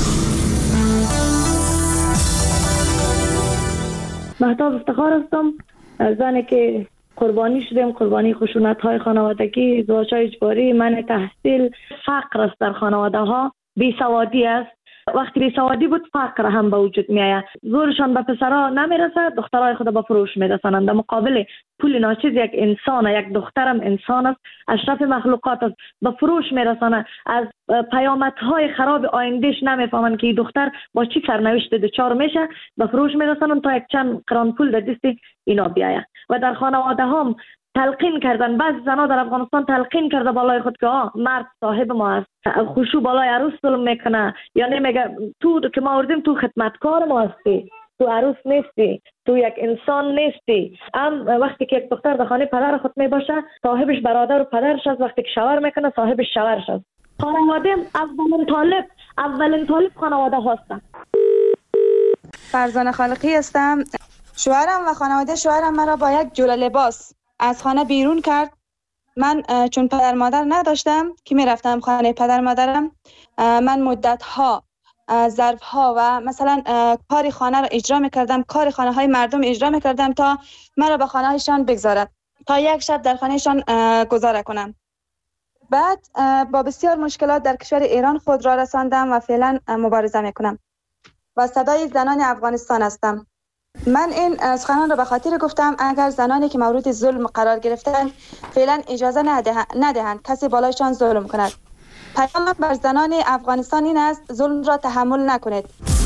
مهتاب افتخار هستم، زنی که قربانی شدیم، قربانی خشونت های خانوادگی، ازدواج های اجباری، منع تحصیل، فقر است در خانواده ها، بیسوادی است. وقتی بیسوادی بود فقر هم به وجود می آید. زورشان به پسرها نمیرسه، دخترای خود به فروش میرسانند. در مقابل پول ناچیز یک انسان، یک دخترم انسان است، اشرف مخلوقات است، به فروش میرسانه. از پیامدهای خراب آیندهش نمیفهمن که این دختر با چی سرنوشت دچار میشه، به فروش میرسانن تا یک چند قران پول در دست اینا بیاید. و در خانواده هم تلقین کردن، بعض زنا در افغانستان تلقین کرده بالای خود که آه مرد صاحب ما است، خوشو بالای عروس ظلم میکنه، یعنی میگه تو که ما آوردیم تو خدمتکار ما هستی، تو عروس نیستی، تو یک انسان نیستی. ام وقتی که یک دختر در خانه پدر خود میباشه، صاحبش برادر و پدرش است، وقتی که شوهر میکنه صاحبش شوهرش است. خانواده اولین طالب اولین طالب خانواده هستن. فرزانه خالقی هستم. شوهرم و خانواده شوهرم مرا با یک جوله لباس از خانه بیرون کرد. من چون پدر مادر نداشتم که می رفتم خانه پدر مادرم، من مدت ها ظرف ها و مثلا کار خانه را اجرا می کردم، کار خانه های مردم اجرا می کردم تا مرا به خانه هایشان بگذارد، تا یک شب در خانهشان گذاره کنم. بعد با بسیار مشکلات در کشور ایران خود را رساندم و فعلا مبارزه می کنم و صدای زنان افغانستان هستم. من این سخنان را به خاطر گفتم اگر زنانی که مورد ظلم قرار گرفتند فعلا اجازه ندهند, ندهند کسی بالایشان ظلم کند. پیام بر زنان افغانستان این است ظلم را تحمل نکنید.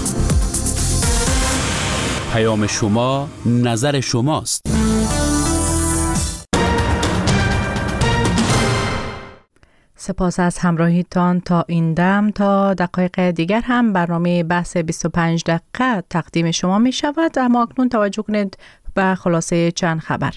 پیام شما نظر شماست. سپاس از همراهیتان تا این دم. تا دقایق دیگر هم برنامه بحث بیست و پنج دقیقه تقدیم شما می شود، اما اکنون توجه کنید به خلاصه چند خبر.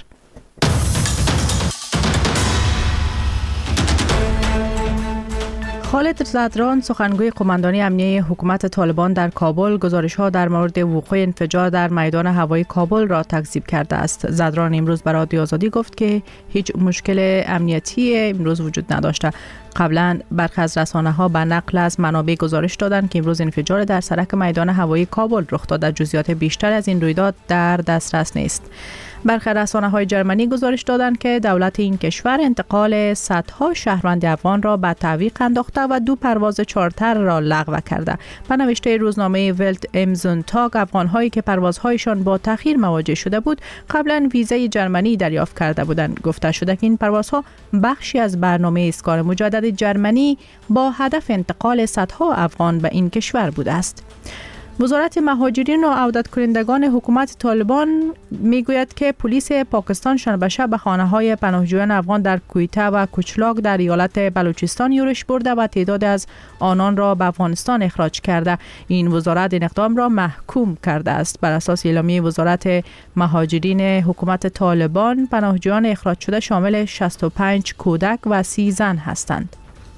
خالد زدران سخنگوی قماندانی امنیه حکومت طالبان در کابل گزارش‌ها در مورد وقوع انفجار در میدان هوایی کابل را تکذیب کرده است. زدران امروز به رادیو آزادی گفت که هیچ مشکل امنیتی امروز وجود نداشته. قبلا برخی از رسانه‌ها به نقل از منابع گزارش دادند که امروز انفجار در سرک میدان هوایی کابل رخ داده. جزئیات بیشتر از این رویداد در دسترس نیست. برخی رسانه‌های جرمنی گزارش دادند که دولت این کشور انتقال صدها شهروند افغان را به تعویق انداخته و دو پرواز چارتر را لغو کرده. به نوشته روزنامه ولت ام زونتاگ، افغان‌هایی که پروازهایشان با تأخیر مواجه شده بود قبلا ویزای جرمنی دریافت کرده بودند. گفته شده که این پروازها بخشی از برنامه اسکار مجدد جرمنی با هدف انتقال صدها افغان به این کشور بوده است. وزارت مهاجرین و عودت کنندگان حکومت طالبان میگوید که پلیس پاکستان شنبه شب به خانه‌های پناهجویان افغان در کویته و کوچلاک در ایالت بلوچستان یورش برده و تعداد از آنان را به افغانستان اخراج کرده. این وزارت این اقدام را محکوم کرده است. بر اساس اعلامیه وزارت مهاجرین حکومت طالبان، پناهجویان اخراج شده شامل شصت و پنج کودک و سی زن هستند.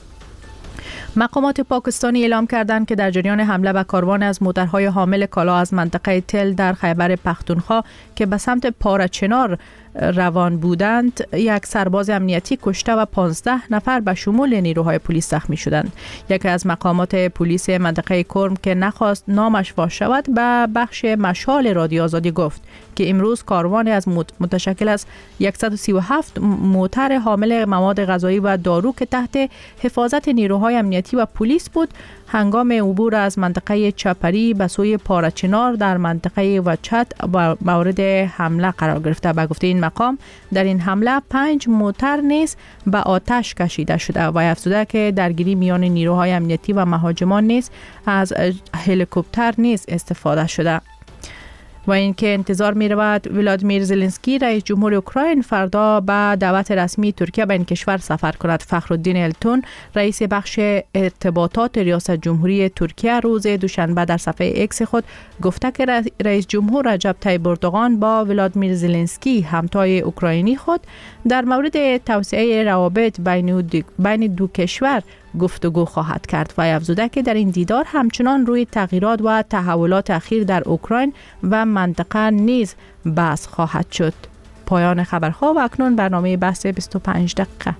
مقامات پاکستانی اعلام کردند که در جریان حمله به کاروان از موترهای حامل کالا از منطقه تل در خیبر پختونخوا که به سمت پارچنار روان بودند، یک سرباز امنیتی کشته و پانزده نفر به شمول نیروهای پلیس زخمی شدند. یکی از مقامات پلیس منطقه کرم که نخواست نامش فاش شود به بخش مشال رادیو آزادی گفت که امروز کاروان از متشکل از صد و سی و هفت موتر حامل مواد غذایی و دارو که تحت حفاظت نیروهای امنیتی و پلیس بود، هنگام عبور از منطقه چپری به سوی پارچنار در منطقه وچت و مورد حمله قرار گرفته. به گفته این مقام در این حمله پنج موتر نیز به آتش کشیده شده و افزوده که درگیری میان نیروهای امنیتی و مهاجمان نیز از هلیکوپتر نیز استفاده شده. و اینکه انتظار می رود ولادیمیر زلنسکی رئیس جمهور اوکراین فردا به دعوت رسمی ترکیه به این کشور سفر کند. فخرالدین التون رئیس بخش ارتباطات ریاست جمهوری ترکیه روز دوشنبه در صفحه ایکس خود گفته که رئیس جمهور رجب طیب اردوغان با ولادیمیر زلنسکی همتای اوکراینی خود در مورد توسعه روابط بین دو کشور گفتگو خواهد کرد و افزوده که در این دیدار همچنان روی تغییرات و تحولات اخیر در اوکراین و منطقه نیز بحث خواهد شد. پایان خبرها و اکنون برنامه بحث بیست و پنج دقیقه.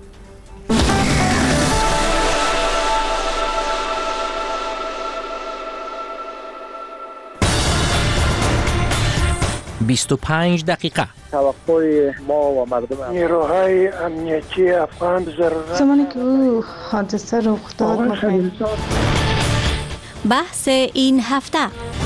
بیست و پنج دقیقه. توقع ما و مردم نیروهای امنیتی افغان ضرورت زمانی که او حادثه رخ داد بحث این هفته.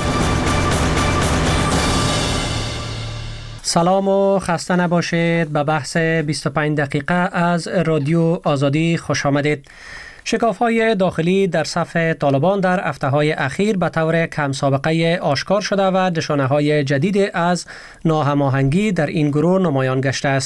سلام و خسته نباشید. به بحث بیست و پنج دقیقه از رادیو آزادی خوش آمدید. شکاف‌های داخلی در صف طالبان در هفته‌های اخیر به طور کم سابقه آشکار شده و نشانه‌های جدید از ناهماهنگی در این گروه نمایان گشته است.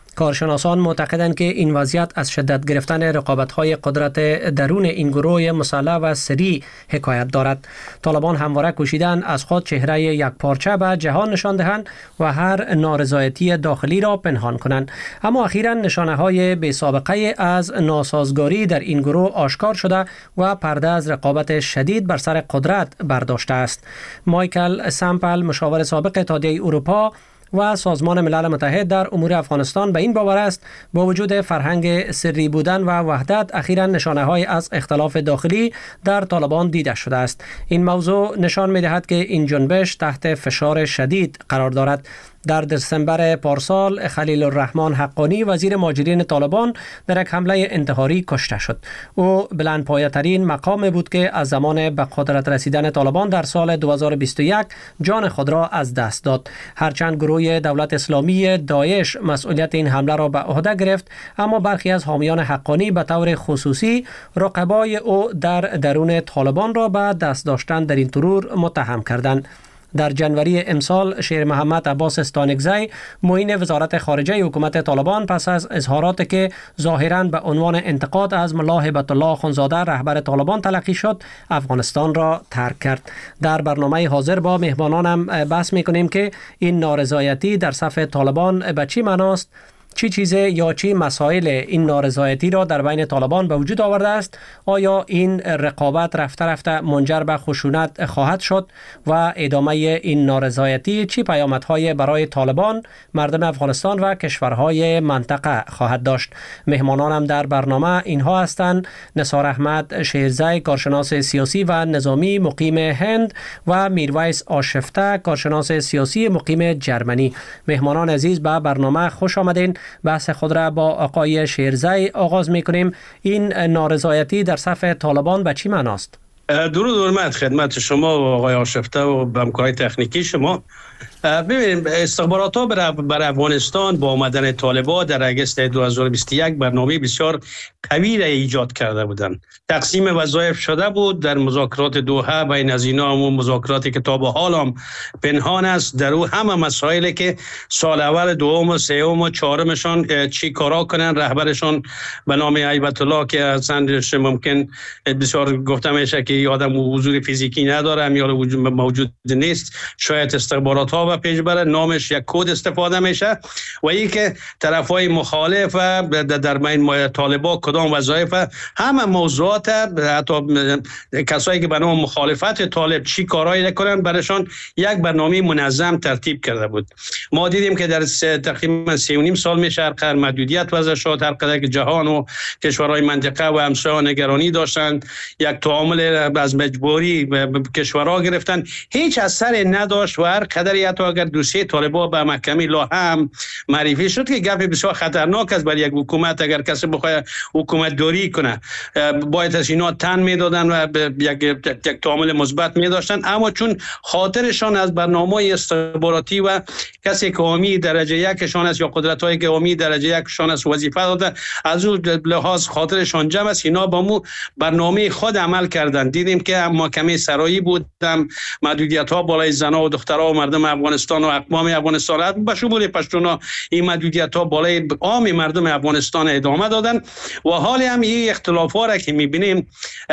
کارشناسان معتقدند که این وضعیت از شدت گرفتن رقابت‌های قدرت درون این گروه مسلح و سری حکایت دارد. طالبان همواره کوشیدند از خود چهره یک پارچه به جهان نشان دهند و هر نارضایتی داخلی را پنهان کنند. اما اخیراً نشانه‌های بی‌سابقه از ناسازگاری در این گروه آشکار شده و پرده از رقابت شدید بر سر قدرت برداشته است. مایکل سامپل، مشاور سابق اتحادیه اروپا و سازمان ملل متحد در امور افغانستان به این باور است با وجود فرهنگ سری بودن و وحدت اخیراً نشانه‌های از اختلاف داخلی در طالبان دیده شده است. این موضوع نشان می‌دهد که این جنبش تحت فشار شدید قرار دارد. در دسامبر پارسال خلیل الرحمن حقانی وزیر مهاجرین طالبان در یک حمله انتحاری کشته شد. او بلندپایه‌ترین مقام بود که از زمان به قدرت رسیدن طالبان در سال دو هزار و بیست و یک جان خود را از دست داد. هرچند گروه دولت اسلامی داعش مسئولیت این حمله را به عهده گرفت، اما برخی از حامیان حقانی به طور خصوصی رقبای او در درون طالبان را به دست داشتن در این ترور متهم کردند. در جنوری امسال شیر محمد عباس استانکزی معین وزارت خارجه حکومت طالبان پس از اظهاراتی که ظاهراً به عنوان انتقاد از ملا هیبت الله اخوندزاده رهبر طالبان تلقی شد افغانستان را ترک کرد. در برنامه حاضر با مهمانانم بحث می‌کنیم که این نارضایتی در صف طالبان به چی معناست، چی چیزه یا چی مسائل این نارضایتی را در بین طالبان به وجود آورده است؟ آیا این رقابت رفته رفته منجر به خشونت خواهد شد و ادامه این نارضایتی چی پیامدهای برای طالبان، مردم افغانستان و کشورهای منطقه خواهد داشت؟ مهمانانم در برنامه اینها هستند: نثار احمد شیرزی، کارشناس سیاسی و نظامی مقیم هند، و میرویس آشفته، کارشناس سیاسی مقیم جرمنی. مهمانان عزیز به برنامه خوش آمدین. بحث خود را با آقای شیرزی آغاز می‌کنیم. این نارضایتی در صف طالبان به چی معناست؟ درود و حرمت خدمت شما و آقای آشفته و همکارای تکنیکی شما. ببینید، استخبارات ها بر افغانستان با آمدن طالبان در اگست دو هزار و بیست و یک برنامه بسیار قوی را ایجاد کرده بودند. تقسیم وظایف شده بود در مذاکرات دوحه. بین از اینا همون مذاکراتی که تا به حال هم پنهان است، در او همه مسائلی که سال اول، دوم و سوم و چهارمشان چی کارا کنن، رهبرشان به نام هیبت الله که اصلا ممکن بسیار گفته میشه که آدم حضور فیزیکی نداره یا موجود نیست، شاید استخبارات ها و پیش بره، نامش یک کد استفاده میشه و این که طرفای مخالف در بین طالبان کدام وظایف، همه موضوعات، حتی کسایی که به نام مخالفت طالب چی کارایی کنن برشان یک برنامه منظم ترتیب کرده بود. ما دیدیم که در تقریبا سه و نیم سال میشه هر قدر محدودیت وضع شد، هر قدر که جهان و کشورهای منطقه و همسایه نگرانی داشتند، یک تعامل از مجبوری به کشورها گرفتن، هیچ اثری نداشت و هر قدری حتی اگر دوسیه طالبان به محکمه لا هم معرفی شد که گپ بسیار خطرناک است برای یک حکومت. اگر کسی بخواد حکومت داری کنه باید از اینا تن میدادن و یک یک تعامل مثبت میداشتن، اما چون خاطرشان از برنامه استخباراتی و کسی که حامی درجه یکشان است یا قدرت‌هایی که حامی درجه یکشان است وظیفه داده، از اون لحاظ خاطرشان جمع است، اینا با مو برنامه خود عمل کردند. دیدیم که محکمه سرایی بودم، محدودیت‌ها بالای زنان و دخترها و مردم افغانستان و اقوام افغانستان به شمول پشتونا، این محدودیت‌ها بالای عام مردم افغانستان ادامه دادن و حال هم این اختلافات را که می‌بینیم،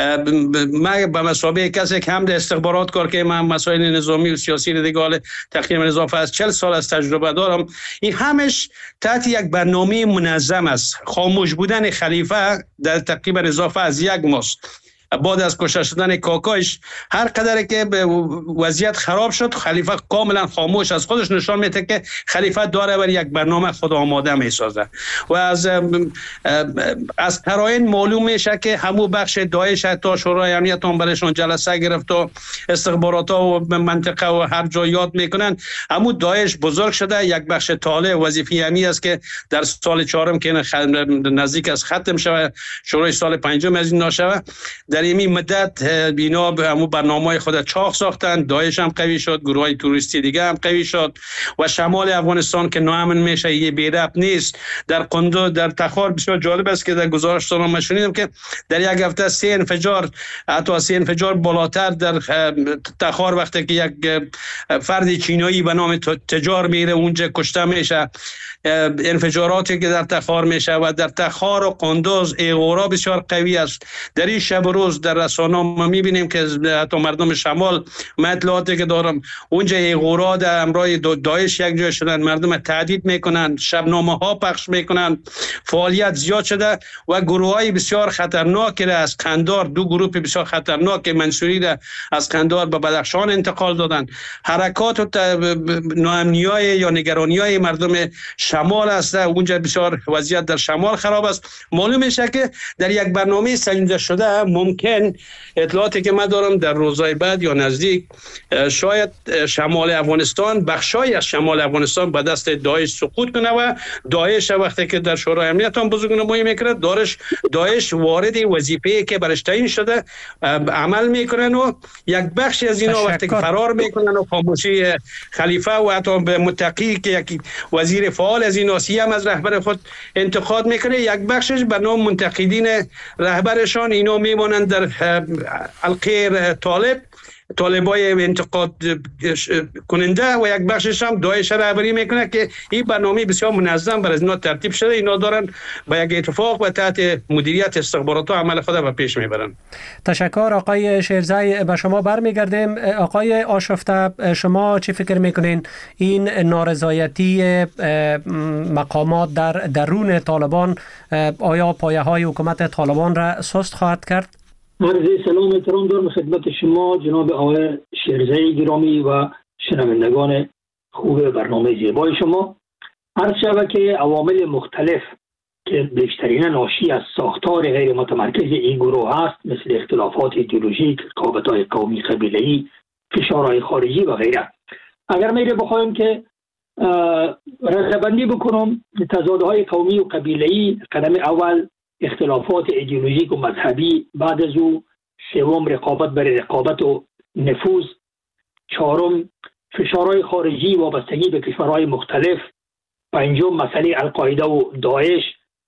ما به مسابقه کسی که هم در استخبارات کار که من مسائل نظامی و سیاسی دیگه تقریبا اضافه از چهل سال از تجربه دارم، این همش تحت یک برنامه منظم است. خاموش بودن خلیفه در تقریبا اضافه از یک ماست بعد از کشته شدن کاکایش، هر قدر که وضعیت خراب شد، خلیفه کاملا خاموش از خودش نشان میده که خلیفه داره بر یک برنامه خود آماده میسازه و از از قرائن معلوم میشه که همو بخش داعش تا شورای امنیت هم برشون جلسه گرفت و استخبارات ها و منطقه و هر جا یاد میکنن، همو داعش بزرگ شده. یک بخش طالع وظیفه همی است که در سال چهارم که نزدیک از ختم شود، شورای سال پنجم از این نشود، در این مدت اینا همون برنامه خود چاق ساختن، داعش هم قوی شد، گروه های توریستی دیگه هم قوی شد و شمال افغانستان که ناامن میشه یه بی ربط نیست. در قندوز، در تخار بسیار جالب است که در گزارشاتون ما شنیدم که در یک هفته سه انفجار، حتی سه انفجار بالاتر در تخار، وقتی که یک فرد چینایی به نام تجار میره اونجا کشته میشه. انفجاراتی که در تخار میشه و در تخار و قندوز ایغورا بسیار قوی است. در این شب و روز در رسانه ما میبینیم که حتی مردم شمال، من اطلاعاتی که دارم، اونجا ایغورا در امرای داعش یک جای شدن، مردم تهدید میکنن، شبنامه ها پخش میکنن، فعالیت زیاد شده و گروه های بسیار خطرناکی را از قندار، دو گروه بسیار خطرناک منصوری را از قندار به بدخشان انتقال دادن. حرکات و ناامنیای یا نگرانیای مردم شمال است، اونجا بسیار وضعیت در شمال خراب است. معلوم میشه که در یک برنامه سنجیده شده ممکن اطلاعاتی که من دارم در روزهای بعد یا نزدیک شاید شمال افغانستان، بخشای از شمال افغانستان به دست داعش سقوط کنه و داعش وقتی که در شورای امنیت هم بزرگ نمایی میکنه، دارش داعش وارد وظیفه‌ای که برش تعیین شده عمل میکنن و یک بخش از اینا وقتی که فرار میکنن و خاموشی خلیفه و حتی به متقی که یک وزیر فعال از این آسیه هم از رهبر خود انتقاد میکنه، یک بخشش به نام منتقدین رهبرشان اینا میمانند در القیر طالب طالبای انتقاد کننده و یک بخشش هم داعش رهبری میکنه که این برنامه بسیار منظم برای اینا ترتیب شده. اینا دارن با یک اتفاق و تحت مدیریت استخبارات و عمل خود به پیش میبرن. تشکر آقای شیرزی. به شما برمیگردیم. آقای آشفته، شما چی فکر میکنین این نارضایتی مقامات در درون طالبان آیا پایه های حکومت طالبان را سست خواهد کرد؟ عرض سلام احترام دارم خدمت شما جناب آقای شیرزی گرامی و شنوندگان خوب برنامه زیبای شما. عرض شود که عوامل مختلف که بیشترین ناشی از ساختار غیر متمرکز این گروه است، مثل اختلافات ایدئولوژیک، رقابت‌های قومی قبیله‌ای، فشارهای خارجی و غیره. اگر میره بخوایم که رتبه‌بندی بکنم، تضادهای قومی و قبیله‌ای قدم اول، اختلافات ایدئولوژیک و مذهبی بعد از او، سوم رقابت بر رقابت و نفوذ، چهارم فشارهای خارجی وابستگی به کشورهای مختلف، پنجم مسئله القاعده و داعش،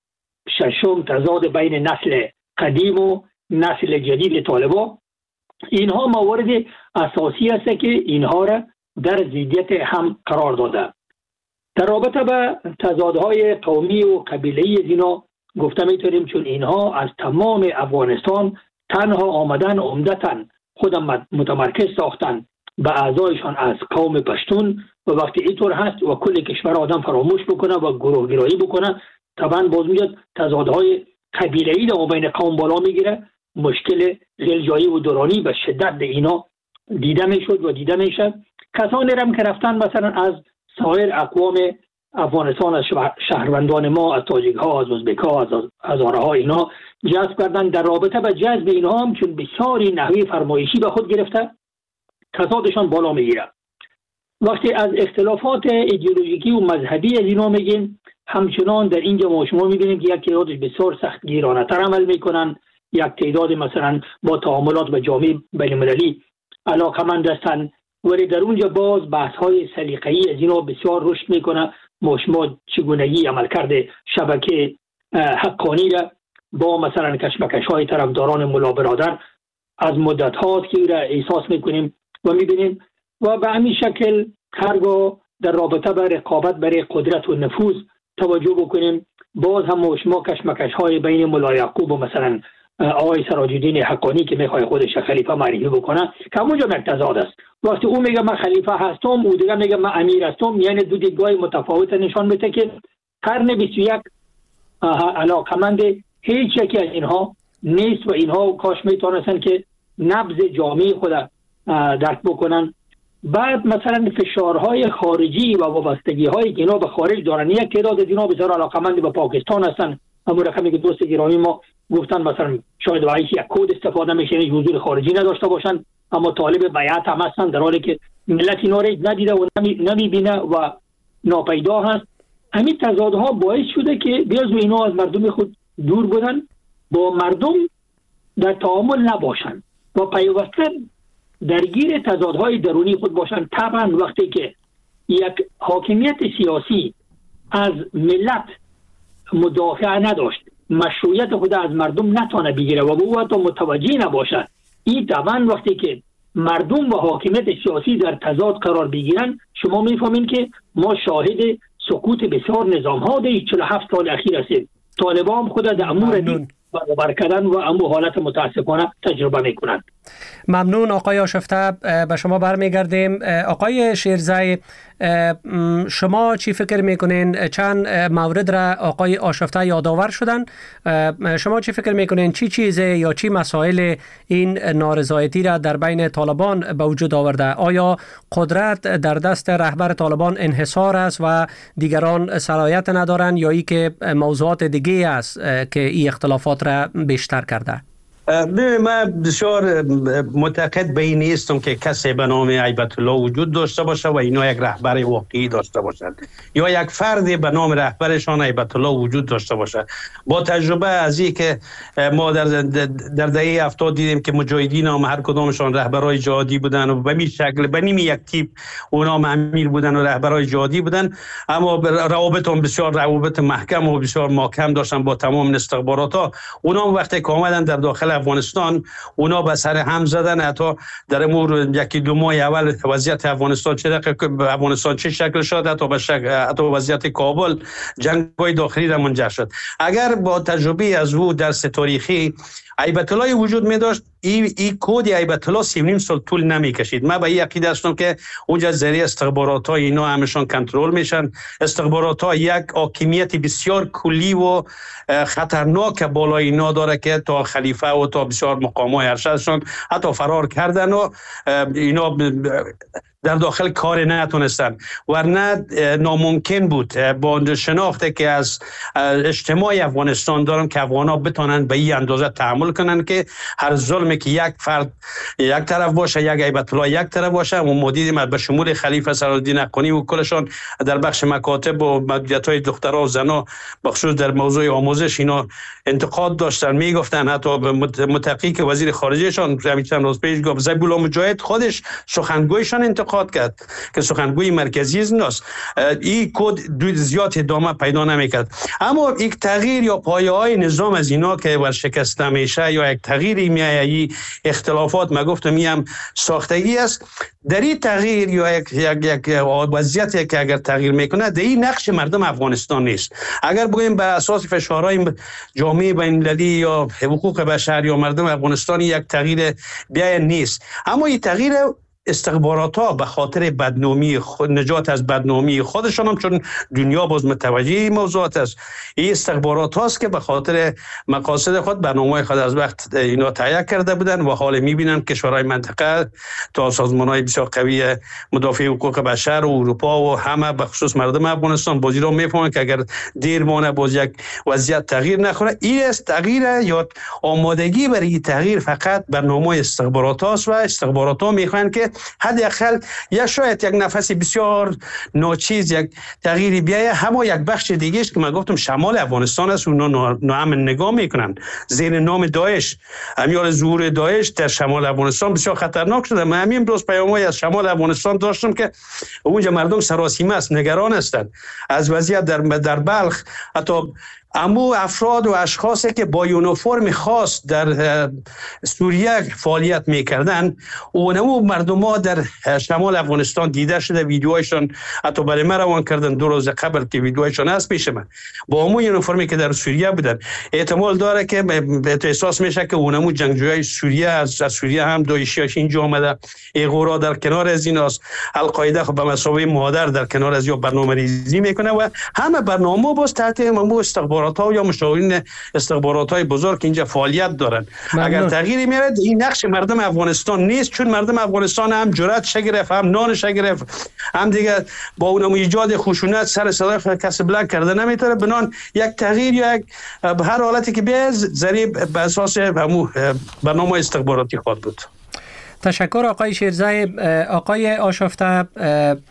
ششم تضاد بین نسل قدیم و نسل جدید طالبان. اینها موارد اساسی است که اینها را در ضدیت هم قرار داده. در رابطه به تضادهای قومی و قبیله‌ای اینا گفته میتونیم چون اینها از تمام افغانستان تنها آمدن عمدتاً خودم متمرکز ساختن به اعضایشان از قوم پشتون و وقتی اینطور هست و کل کشور آدم فراموش بکنه و گروه گرایی بکنه، طبعا باز میاد تضادهای قبیله‌ای در بین قوم بالا میگیره. مشکل غلجایی و دورانی به شدت به اینا دیده میشد و دیده میشه. کسانی هم که رفتن مثلا از سایر اقوام افغانستان، از شهروندان ما، از تاجیک ها، از ازبک ها، از هزاره ها، اینا جذب کردن. در رابطه با جذب اینها هم چون بسیاری نحوی فرمایشی به خود گرفته، تضادشان بالا میگیره. وقتی از اختلافات ایدئولوژیکی و مذهبی از اینا میگیم، همچنان در اینجا ما شما میبینیم که یک تعدادش بسیار سخت گیرانه تر عمل میکنن، یک تعداد مثلا با تعاملات با جامعه بین المللی علاقمند هستند، ولی در اونجا باز بحث های سلیقه‌ای از اینا بسیار رشد میکنه. ما شما چگونگی عملکرد شبکه حقانی را با مثلا کشمکش های طرفداران ملا برادر از مدت هاست که را احساس میکنیم و میبینیم و به همین شکل هرگاه در رابطه با رقابت برای قدرت و نفوذ توجه بکنیم، باز هم ما شما کشمکش های بین ملا یعقوب و مثلا آقای سراج الدین حقانی که میخواد خودش خلیفه معرفی بکنه که همونجا یک تضاد است. وقتی او میگه من خلیفه هستم، او دیگه میگه من امیر هستم، یعنی دو دیدگاه متفاوت نشان میده که قرن بیست و یک علاقمند هیچ یکی از اینها نیست و اینها کاش میتونستن که نبض جامعه خود درک بکنن. بعد مثلا فشارهای خارجی و وابستگی هایی که اینا به خارج دارن، یک تعداد از اینا بسیار علاقمند به پاکستان هستن. همون رقمی که دوست گرامی ما گفتن مثلا شاید وایس یک کد استفاده میشه، یعنی حضور خارجی نداشته باشن، اما طالب بیعت هم هستن، در حالی که ملت اینا رو ندیده و نمیبینه و ناپیدا هست. همین تضادها باعث شده که بیاز و اینا از مردم خود دور بودن، با مردم در تعامل نباشند و پیوسته درگیر تضادهای درونی خود باشند. طبعا وقتی که یک حاکمیت سیاسی از ملت مدافع نداشت، مشروعیت خود از مردم نتونه بگیره و به تو متوجه نباشه، این طبعا وقتی که مردم و حاکمیت سیاسی در تضاد قرار بگیرن، شما میفهمین که ما شاهد سقوط بسیار نظام ها در چهل و هفت سال اخیر هستیم. طالبان خود در امور دین برابر کردن و امو حالت متاسفانه تجربه میکنند. ممنون آقای آشفته، به شما برمیگردیم. آقای شیرزی، شما چی فکر میکنین؟ چند مورد را آقای آشفته یادآور شدن. شما چی فکر میکنین چی چیزه یا چی مسائل این نارضایتی را در بین طالبان به وجود آورده؟ آیا قدرت در دست رهبر طالبان انحصار است و دیگران صلاحیت ندارند، یا ای که موضوعات دیگه است که این اختلافات را بیشتر کرده؟ من بسیار معتقد به این نیستم که کسی به نام هیبت الله وجود داشته باشه و اینا یک رهبر واقعی داشته باشند یا یک فردی به نام رهبرشان هیبت الله وجود داشته باشه. با تجربه از این که ما در در دهه هفتاد دیدیم که مجاهدین هم هر کدامشان رهبرای جهادی بودن و به این شکل به نیم یک تیپ اونا امیر بودن و رهبرای جهادی بودن، اما روابط هم بسیار روابط محکم و بسیار محکم داشتن با تمام استخبارات ها. اونا وقتی که آمدن در داخل افغانستان، اونا به سر هم زدن. حتی در امور یکی دو ماه اول وضعیت افغانستان چه افغانستان چه شکل شد، حتی به شکل حتی وضعیت کابل جنگ‌های داخلی را منجر شد. اگر با تجربه از او درس تاریخی هیبت الله وجود می داشت، این ای کد هیبت الله سی و نیم سال طول نمی کشید. من به این عقیده هستم که اونجا ذریعه استخبارات ها اینا همشان کنترل میشن. استخبارات ها یک حاکمیت بسیار کلی و خطرناک بالای اینا داره که تا خلیفه و تا بسیار مقامای ارشدشان حتی فرار کردن و اینا در داخل کار نتونستن، ورنه ناممکن بود با شناخته که از اجتماع افغانستان دارن که افغان ها بتونن به این اندازه تحمل کنن که هر ظلمی که یک فرد یک طرف باشه، یک هیبت الله یک طرف باشه. و ما دیدیم به شمول خلیفه صلاح‌الدین حقانی و کلشان در بخش مکاتب و محدودیت های دخترها و زنها بخصوص در موضوع آموزش اینا انتقاد داشتن، میگفتن. حتی متقی که وزیر خارجهشان همین چند روز پیش گفت زبیلا مجاهد خودش سخنگویشان انتقاد کرد که سخنگوی مرکزی است. این کد زیاد ادامه پیدا نمیکرد. اما یک تغییر یا پایه‌های نظام از اینا که ورشکسته میشه یا یک تغییری میایه، اختلافات ما گفتم میم ساختگی است. در این تغییر یا یک یک یک وضعیتی که اگر تغییر میکنه، در این نقش مردم افغانستان نیست. اگر بگوییم بر اساس فشارهای جامعه بین‌المللی یا حقوق بشر یا مردم افغانستان یک تغییر بیای نیست، اما این تغییر استخبارات ها به خاطر بدنامی خود، نجات از بدنامی خودشان هم، چون دنیا باز متوجه این موضوعات است، این استخبارات هاست که به خاطر مقاصد خود برنامه خود از وقت اینا تهیه کرده بودن و حال میبینن کشورهای منطقه تا سازمان های بسیار قوی مدافع حقوق بشر و اروپا و همه به خصوص مردم افغانستان بازی رو میفهمن که اگر دیر مانه باز یک وضعیت تغییر نخوره. این است تغییر یا آمادگی برای تغییر فقط برنامه استخبارات هاست و استخبارات ها میخوان که حداقل یا شاید یک نفس بسیار ناچیز یک تغییری بیایه. همه یک بخش دیگه است که من گفتم شمال افغانستان است، اونا ناامن نگاه میکنن زیر نام داعش. امیال ظهور داعش در شمال افغانستان بسیار خطرناک شده. من همین روز پیام‌های از شمال افغانستان داشتم که اونجا مردم سراسیمه است، نگران هستند از وضعیت در در بلخ. حتی امو افراد و اشخاصی که با یونیفرم خاص در سوریه فعالیت میکردن، اونمو مردم ها در شمال افغانستان دیده شده، ویدیوهایشان حتی برای من روان کردن دو روز قبل که ویدیوهایشان هست پیش من، با امو یونیفرمی که در سوریه بودن. احتمال داره که احساس میشه که اونمو جنگجویای سوریه از, از سوریه هم داعشیاش اینجا آمده. ایغورا در کنار از ایناست، القاعده خب به مسابقه مادر در کنار از یا برنامه‌ریزی میکنه و همه برنامه باز تحت امو استخبارات ها یا مشاورین استخبارات های بزرگ اینجا فعالیت دارن. ممنون. اگر تغییری میاد این نقش مردم افغانستان نیست، چون مردم افغانستان هم جرأت شگرف، هم نان شگرف، هم دیگه با اونم ایجاد خشونت سر صدا کس بلند کرده نمیتونه. بنان یک تغییر یا یک هر حالتی که بیاد ضریب به اساس همون برنامه استخباراتی خود بود. تشکر آقای شیرزی. آقای آشفته،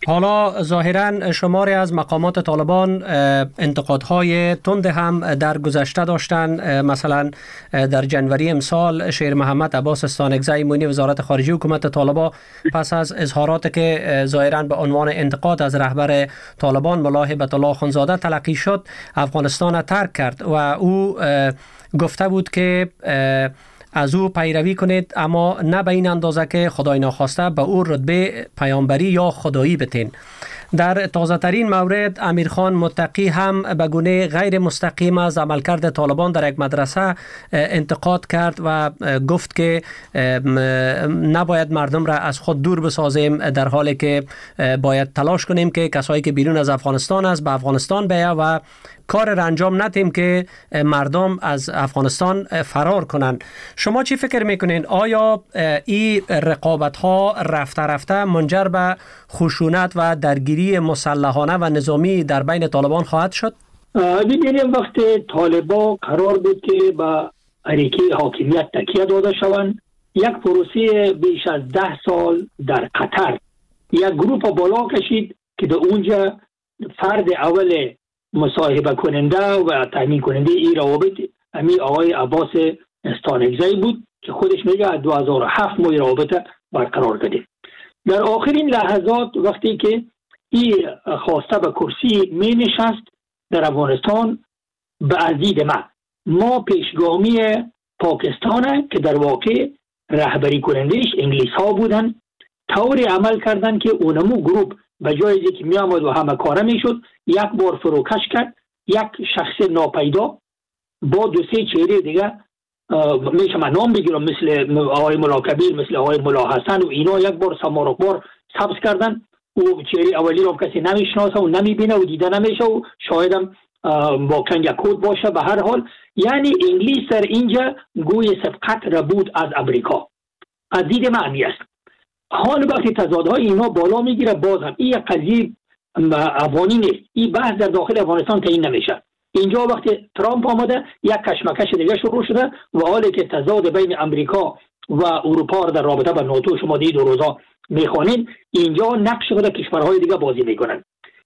حالا ظاهراً شماری از مقامات طالبان انتقادهای تند هم در گذشته داشتن. مثلا در جنوری امسال شیر محمد عباس استانکزی معین وزارت خارجه حکومت طالبان پس از اظهاراتی که ظاهراً به عنوان انتقاد از رهبر طالبان ملا هیبت الله اخوندزاده تلقی شد افغانستان ترک کرد و او گفته بود که از او پیروی کنید اما نه به این اندازه که خدای ناخواسته به او رتبه پیامبری یا خدایی بتین. در تازه ترین مورد امیرخان متقی هم به گونه غیر مستقیم از عملکرد طالبان در یک مدرسه انتقاد کرد و گفت که نباید مردم را از خود دور بسازیم در حالی که باید تلاش کنیم که کسایی که بیرون از افغانستان است به افغانستان بیا و کار را انجام ندیم که مردم از افغانستان فرار کنند. شما چی فکر میکنین؟ آیا این رقابت ها رفته رفته منجر به خشونت و درگیری مسلحانه و نظامی در بین طالبان خواهد شد؟ ببینیم وقتی طالبان قرار بود که با اریکه حاکمیت تکیه داده شوند، یک پروسه بیش از ده سال در قطر یک گروه بالا کشید که در اونجا فرد اول مصاحبه کننده و تامین کننده این روابط امی آقای عباس استانکزی بود که خودش میگه از دو هزار و هفت ما روابط برقرار کردیم. در آخرین لحظات وقتی که این خواسته به کرسی می نشست در افغانستان، به عزیز ما ما پیشگامی پاکستان که در واقع رهبری کنندهش انگلیس ها بودن طوری عمل کردن که اونمو گروپ به جای که می آمد و همه کاره می شد یک بار فروکش کرد، یک شخص ناپیدا با دو سه چهره دیگه میشه من نام بگیرم مثل آقای ملا کبیر، مثل آقای ملا حسن و اینا یک بار سمارک بار سبز کردن و چهره اولی رو کسی نمیشناسه و نمیبینه و دیده نمیشه و شایدم با کنگ کود باشه. به هر حال یعنی انگلیس در اینجا گوی سبقت را بود از امریکا. از دید معنی است. حال وقتی تضادهای اینا بالا میگیره باز هم این قضیه افغانی نیست، این بحث در داخل افغانستان تعیین نمیشه. اینجا وقتی ترامپ آمده یک کشمکش دیگه شروع شده و حالی که تضاد بین امریکا و اروپا در رابطه با ناتو شما دید دو روزا میخوانید، اینجا نقش خود کشورهای دیگه بازی میکنن.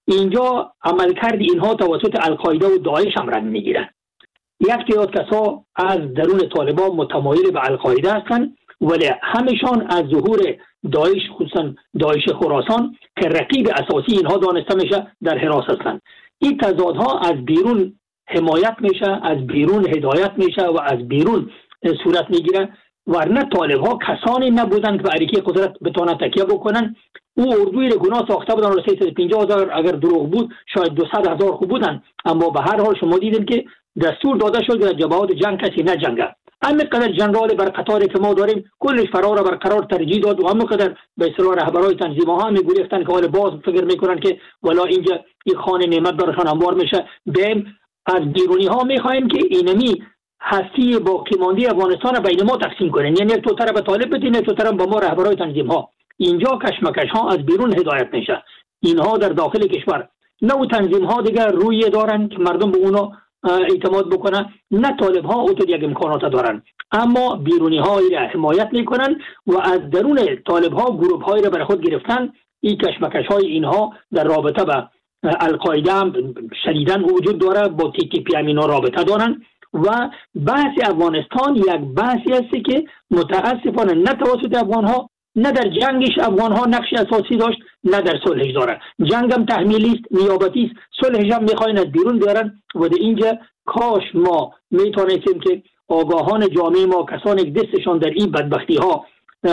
اینجا عملکرد اینها توسط القاعده و داعش هم رنگ میگیرن. یک تعداد کسا از درون طالبان متمایل به القاعده هستند ولی همشان از ظهور داعش خصوصا داعش خراسان که رقیب اساسی اینها دانسته میشه در حراس هستند. این تضادها از بیرون حمایت میشه، از بیرون هدایت میشه و از بیرون صورت میگیره. ورنه طالب ها کسانی نبودن که به اریکه قدرت بتونن تکیه بکنن. او اردوی را گناه ساخته بودن و سیصد و پنجاه هزار اگر دروغ بود شاید دویست هزار خوب بودن، اما به هر حال شما دیدیم که دستور داده شد در جبهات جنگ کسی نجنگه. همینقدر جنرال بر قطاری که ما داریم کلش فرار برقرار ترجیح داد و همینقدر به اصطلاح رهبرای تنظیم‌ها هم میگفتن که حالا باز فکر میکنن که ولا اینجا این خانه نعمت براشون انبار میشه. بهم از بیرونی ها میخوایم که اینمی هستی با کماندی افغانستان بین ما تقسیم کنن، یعنی تو طرف طالب بدین تو طرف با ما رهبرای تنظیم‌ها. اینجا کشمکش ها از بیرون هدایت میشه، اینها در داخل کشور نه تنظیم ها دیگه روی دارن که مردم به اونا اعتماد بکنن، نه طالب ها اوتو یک امکانات دارن، اما بیرونی هایی را حمایت میکنن و از درون طالب ها گروه هایی را بر خود گرفتن. این کشمکش های اینها در رابطه با القاعده هم شدیداً وجود داره، با تی تی پی هم اینا رابطه دارن و بحث افغانستان یک بحثی است که متاسفانه نه توسط افغان ها نه در جنگش افغان ها نقش اساسی داشت نه در صلحش داره. جنگ هم تحمیلی است، نیابتی است، صلحش هم میخواین از بیرون بیارن و در اینجا کاش ما میتونستیم که آگاهان جامعه ما کسانی که دستشان در این بدبختی ها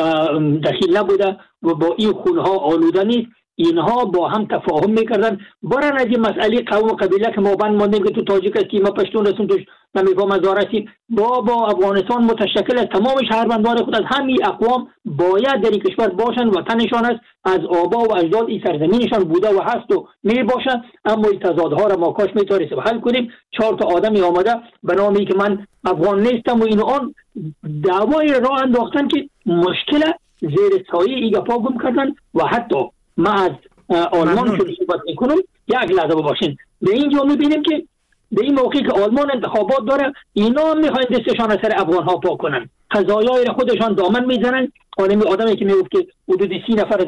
دخیل نبوده و با این خونها آلوده نیست، اینها با هم تفاهم میکردن برن از این مسئله قوم و قبیله که ما بند ماندیم که تو تاجیک هستی ما پشتون رسون توش نمیفهم از دارستیم با با افغانستان متشکل از تمام شهروندان خود از همین اقوام باید در این کشور باشن، وطنشان است، از آبا و اجداد این سرزمینشان بوده و هست و می باشن. اما این تضادها را ما کاش میتونستیم حل کنیم. چهار تا آدمی آمده به نامی که من افغان نیستم و این آن دعوای راه انداختن که مشکل زیر سایه این گپا گم کردن و حتی ما از آلمان شروع صحبت میکنم یک لحظه باشین. به اینجا میبینیم که به این موقعی که آلمان انتخابات داره اینا هم میخواین دستشان از سر افغان ها پاک کنن، قضایای خودشان دامن میزنن. آدمی آدمی که میگفت که حدود سی نفر زیر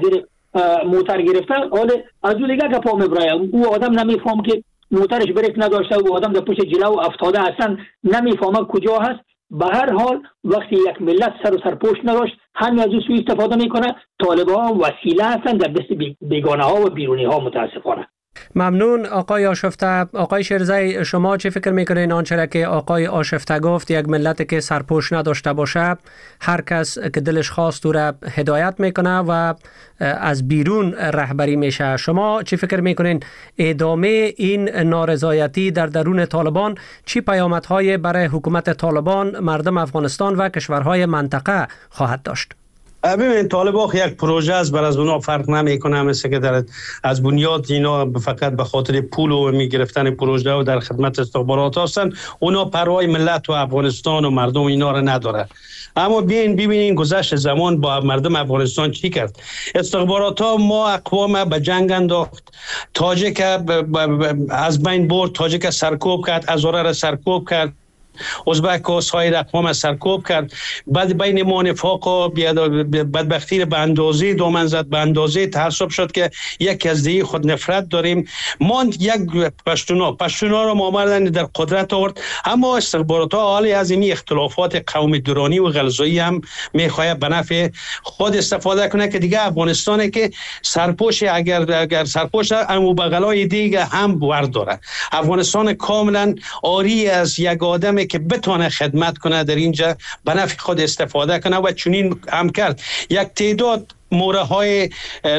موتر گرفته، حالا از اون دیگه گپا میبره. او آدم نمیفهم که موترش بریک نداشته و آدم در پشت جلو افتاده، اصلا نمیفهمه کجا هست. به هر حال وقتی یک ملت سر و سرپوش نداشت، همین از او سوء استفاده میکنه. طالبان وسیله هستن در دست بیگانه ها و بیرونی ها متاسفانه. ممنون آقای آشفته. آقای شیرزی، شما چه فکر میکنین آنچه که آقای آشفته گفت، یک ملت که سرپوش نداشته باشه هر کس که دلش خواست او را هدایت میکنه و از بیرون رهبری میشه؟ شما چه فکر میکنین ادامه این نارضایتی در درون طالبان چی پیامدهای برای حکومت طالبان، مردم افغانستان و کشورهای منطقه خواهد داشت؟ ببین، طالبان یک پروژه است، بر از اونا فرق نمیکنه. مثل که در از بنیاد اینا فقط به خاطر پول و میگرفتن پروژه و در خدمت استخبارات هستن. اونا پروای ملت و افغانستان و مردم اینا رو نداره. اما بیاین ببینین گذشت زمان با مردم افغانستان چی کرد. استخبارات ها ما اقوام به جنگ انداخت، تاجک از بین برد، تاجک سرکوب کرد، هزاره را سرکوب کرد، ازبک و سایر اقوام سرکوب کرد. بعد بین ما نفاق و بدبختی به اندازه دامن زد، به اندازه تعصب شد که یک از دیگه خود نفرت داریم. ما یک پشتونا پشتونا رو آوردن در قدرت آورد، اما استخبارات ها حالی از این اختلافات قومی درانی و غلظایی هم میخواد به نفع خود استفاده کنه که دیگه افغانستان که سرپوش اگر اگر سرپوش امو بغلای دیگه هم برداره. افغانستان کاملا آری از یک آدم که بتونه خدمت کنه در اینجا، به نفع خود استفاده کنه و چنین هم کرد. یک تعداد موره های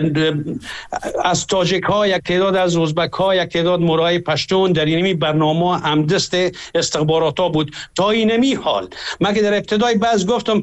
از تاجک ها، یک تعداد از ازبک ها، یک تعداد موره های پشتون در اینمی برنامه همدست استخبارات ها بود تا اینمی حال. من که در ابتدای باز گفتم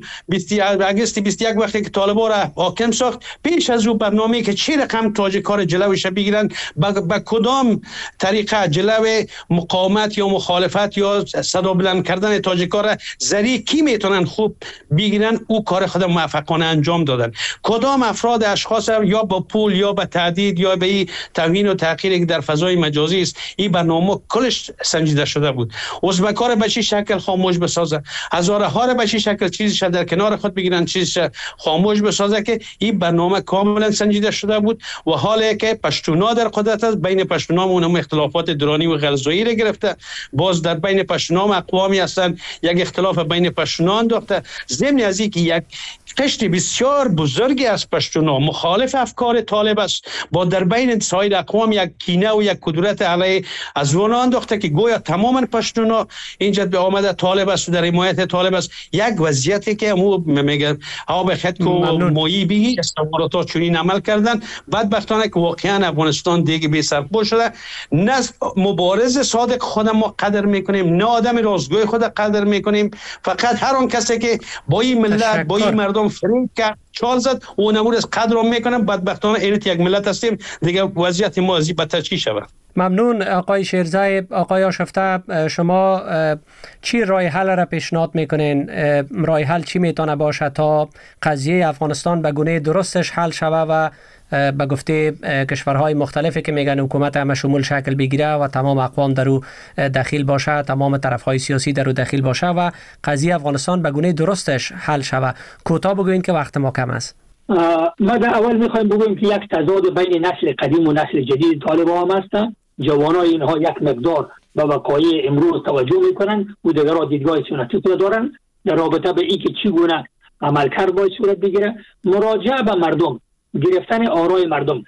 اگست بیست و یک وقتی که طالبان را حاکم ساخت، پیش از او برنامه که چه رقم تاجک ها را جلوش بگیرن، با کدام طریقه جلو مقاومت یا مخالفت یا صدا بلند کردن تاجک ها را ذریع کی میتونن خوب بگیرن، او کار خود موفقانه انجام دادن. کدام افراد اشخاص یا با پول یا با تهدید یا به توهین و تحقیری که در فضای مجازی است، این برنامه کلش سنجیده شده بود. ازبک ها را به چه شکل خاموش بسازه، هزاره ها را به چه شکل چیزش در کنار خود بگیرن، چیزش خاموش بسازه، که این برنامه کاملا سنجیده شده بود. و حالی که پشتونا در قدرت است، بین پشتونا اونم اختلافات درانی و غلظایی را گرفته، باز در بین پشتونا اقوامی هستن یک اختلاف بین پشتونا انداخته. ضمن از اینکه یک قشر بسیار بزرگی از پشتونا مخالف افکار طالب است، با در بین سایر اقوام یک کینه و یک کدورت علیه از اونا انداخته که گویا تماما پشتونا اینجا به آمده طالب است و در حمایت طالب است. یک وضعیتی که مو میگه آب خط کو مویی بی استخبارات چنین عمل کردن. بدبختانه که واقعا افغانستان دیگه بی سرپوش شده. نه مبارز صادق خود ما قدر میکنیم، نه آدم راستگوی خود قدر میکنیم. فقط هر اون کسی که با این ملت با این مردم فریب کرد، چال زد، و نمور از قدر رو میکنم. بدبختانه اینت یک ملت هستیم دیگه، وضعیت ما از این بدتر چی شود. ممنون آقای شیرزی. آقای آشفته، شما چی راه حل را پیشنهاد میکنین؟ راه حل چی میتونه باشه تا قضیه افغانستان به گونه درستش حل شوه و به گفته کشورهای مختلفی که میگن حکومت همه شمول شکل بگیره و تمام اقوام در او دخیل باشه، تمام طرفهای سیاسی در او دخیل باشه و قضیه افغانستان به گونه درستش حل شوه؟ کوتاه بگوین که وقت ما کم است. ما در اول میخوایم بگویم که یک تضاد بین نسل قدیم و نسل جدید طالبان هم هست. جوانای اینها یک مقدار به وقایع امروز توجه میکنن و دیگرها دیدگاه سنتی دارن در رابطه به اینکه چگونه عملکرد باید صورت بگیره. مراجعه به مردم، گرفتن آرای مردم،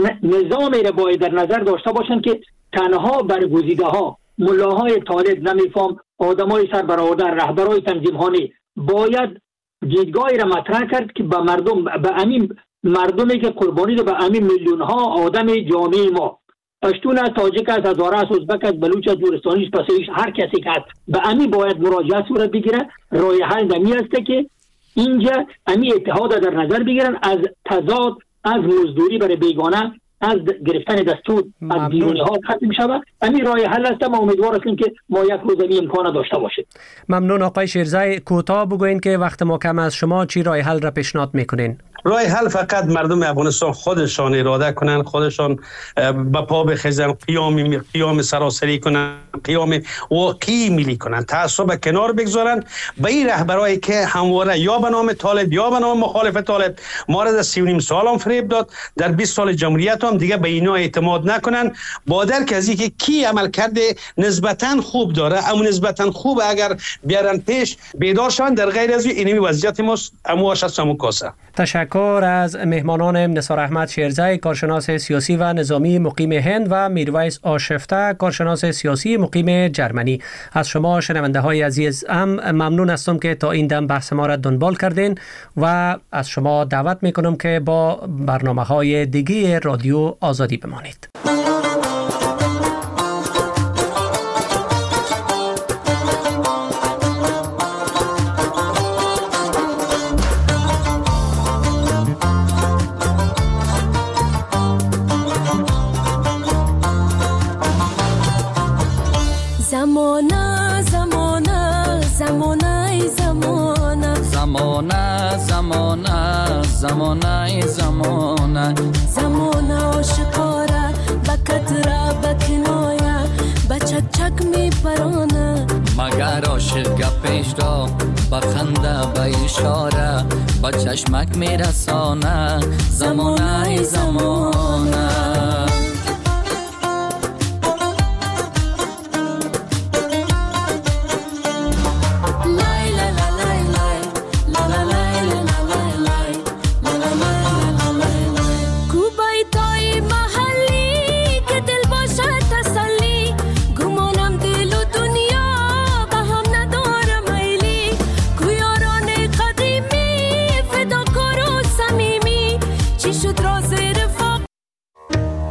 نظامی را باید در نظر داشته باشند که تنها برگزیده ها، ملاهای طالب نمیفهم، آدمای سربرآورده، رهبرای تنظیم‌هایی باید دیدگاهی را مطرح کرد که به مردم، به همین مردمی که قربانی ده، به همین میلیون ها آدم جامعه ما، پشتون از تاجک از هزاره از ازبک از بلوچ از گورستانیش پسیش هر کسی که هست، به همین باید مراجعه صورت بگیره. راه حل دمی است که اینجا همین اتحاد در نظر بگیرن، از تضاد، از مزدوری برای بیگانه، از گرفتن دستور از بیرونی ها ختم شود. همین راه حل است. ما امیدوار هستیم که ما یک روز این امکان داشته باشیم. ممنون آقای شیرزی. کوتاه بگوین که وقت ما کم است، شما چی راه حل را پیشنهاد میکنین؟ راه حل فقط مردم افغانستان خودشان اراده کنن، خودشان به پا بخیزن، قیام قیام سراسری کنن، قیام واقعی ملی کنن، تعصب کنار بگذارن. به این رهبرایی که همواره یا به نام طالب یا به نام مخالف طالب ما را در سی و نیم سال هم فریب داد، در بیست سال جمهوریت هم دیگه به اینا اعتماد نکنن. با درک از اینکه کی عمل کرده نسبتا خوب داره، اما نسبتا خوب اگر بیارن پیش بیدار شوند، در غیر از اینمی وضعیت ما امواش است همون کاسه. تشکر از مهمانانم نثار احمد شیرزی، کارشناس سیاسی و نظامی مقیم هند، و میرویس آشفته، کارشناس سیاسی مقیم جرمنی. از شما شنونده های عزیز هم ممنون هستم که تا این دم بحث ما را دنبال کردین و از شما دعوت میکنم که با برنامه های دیگه رادیو آزادی بمانید. زمانه زمانه زمانه زمانه زمانه زمانه زمانه زمانه زمانه آشکاره بکتره بکنایه بچک چک می پرانه مگر عاشق گپش را بخنده به اشاره با چشمک می رسانه زمانه زمانه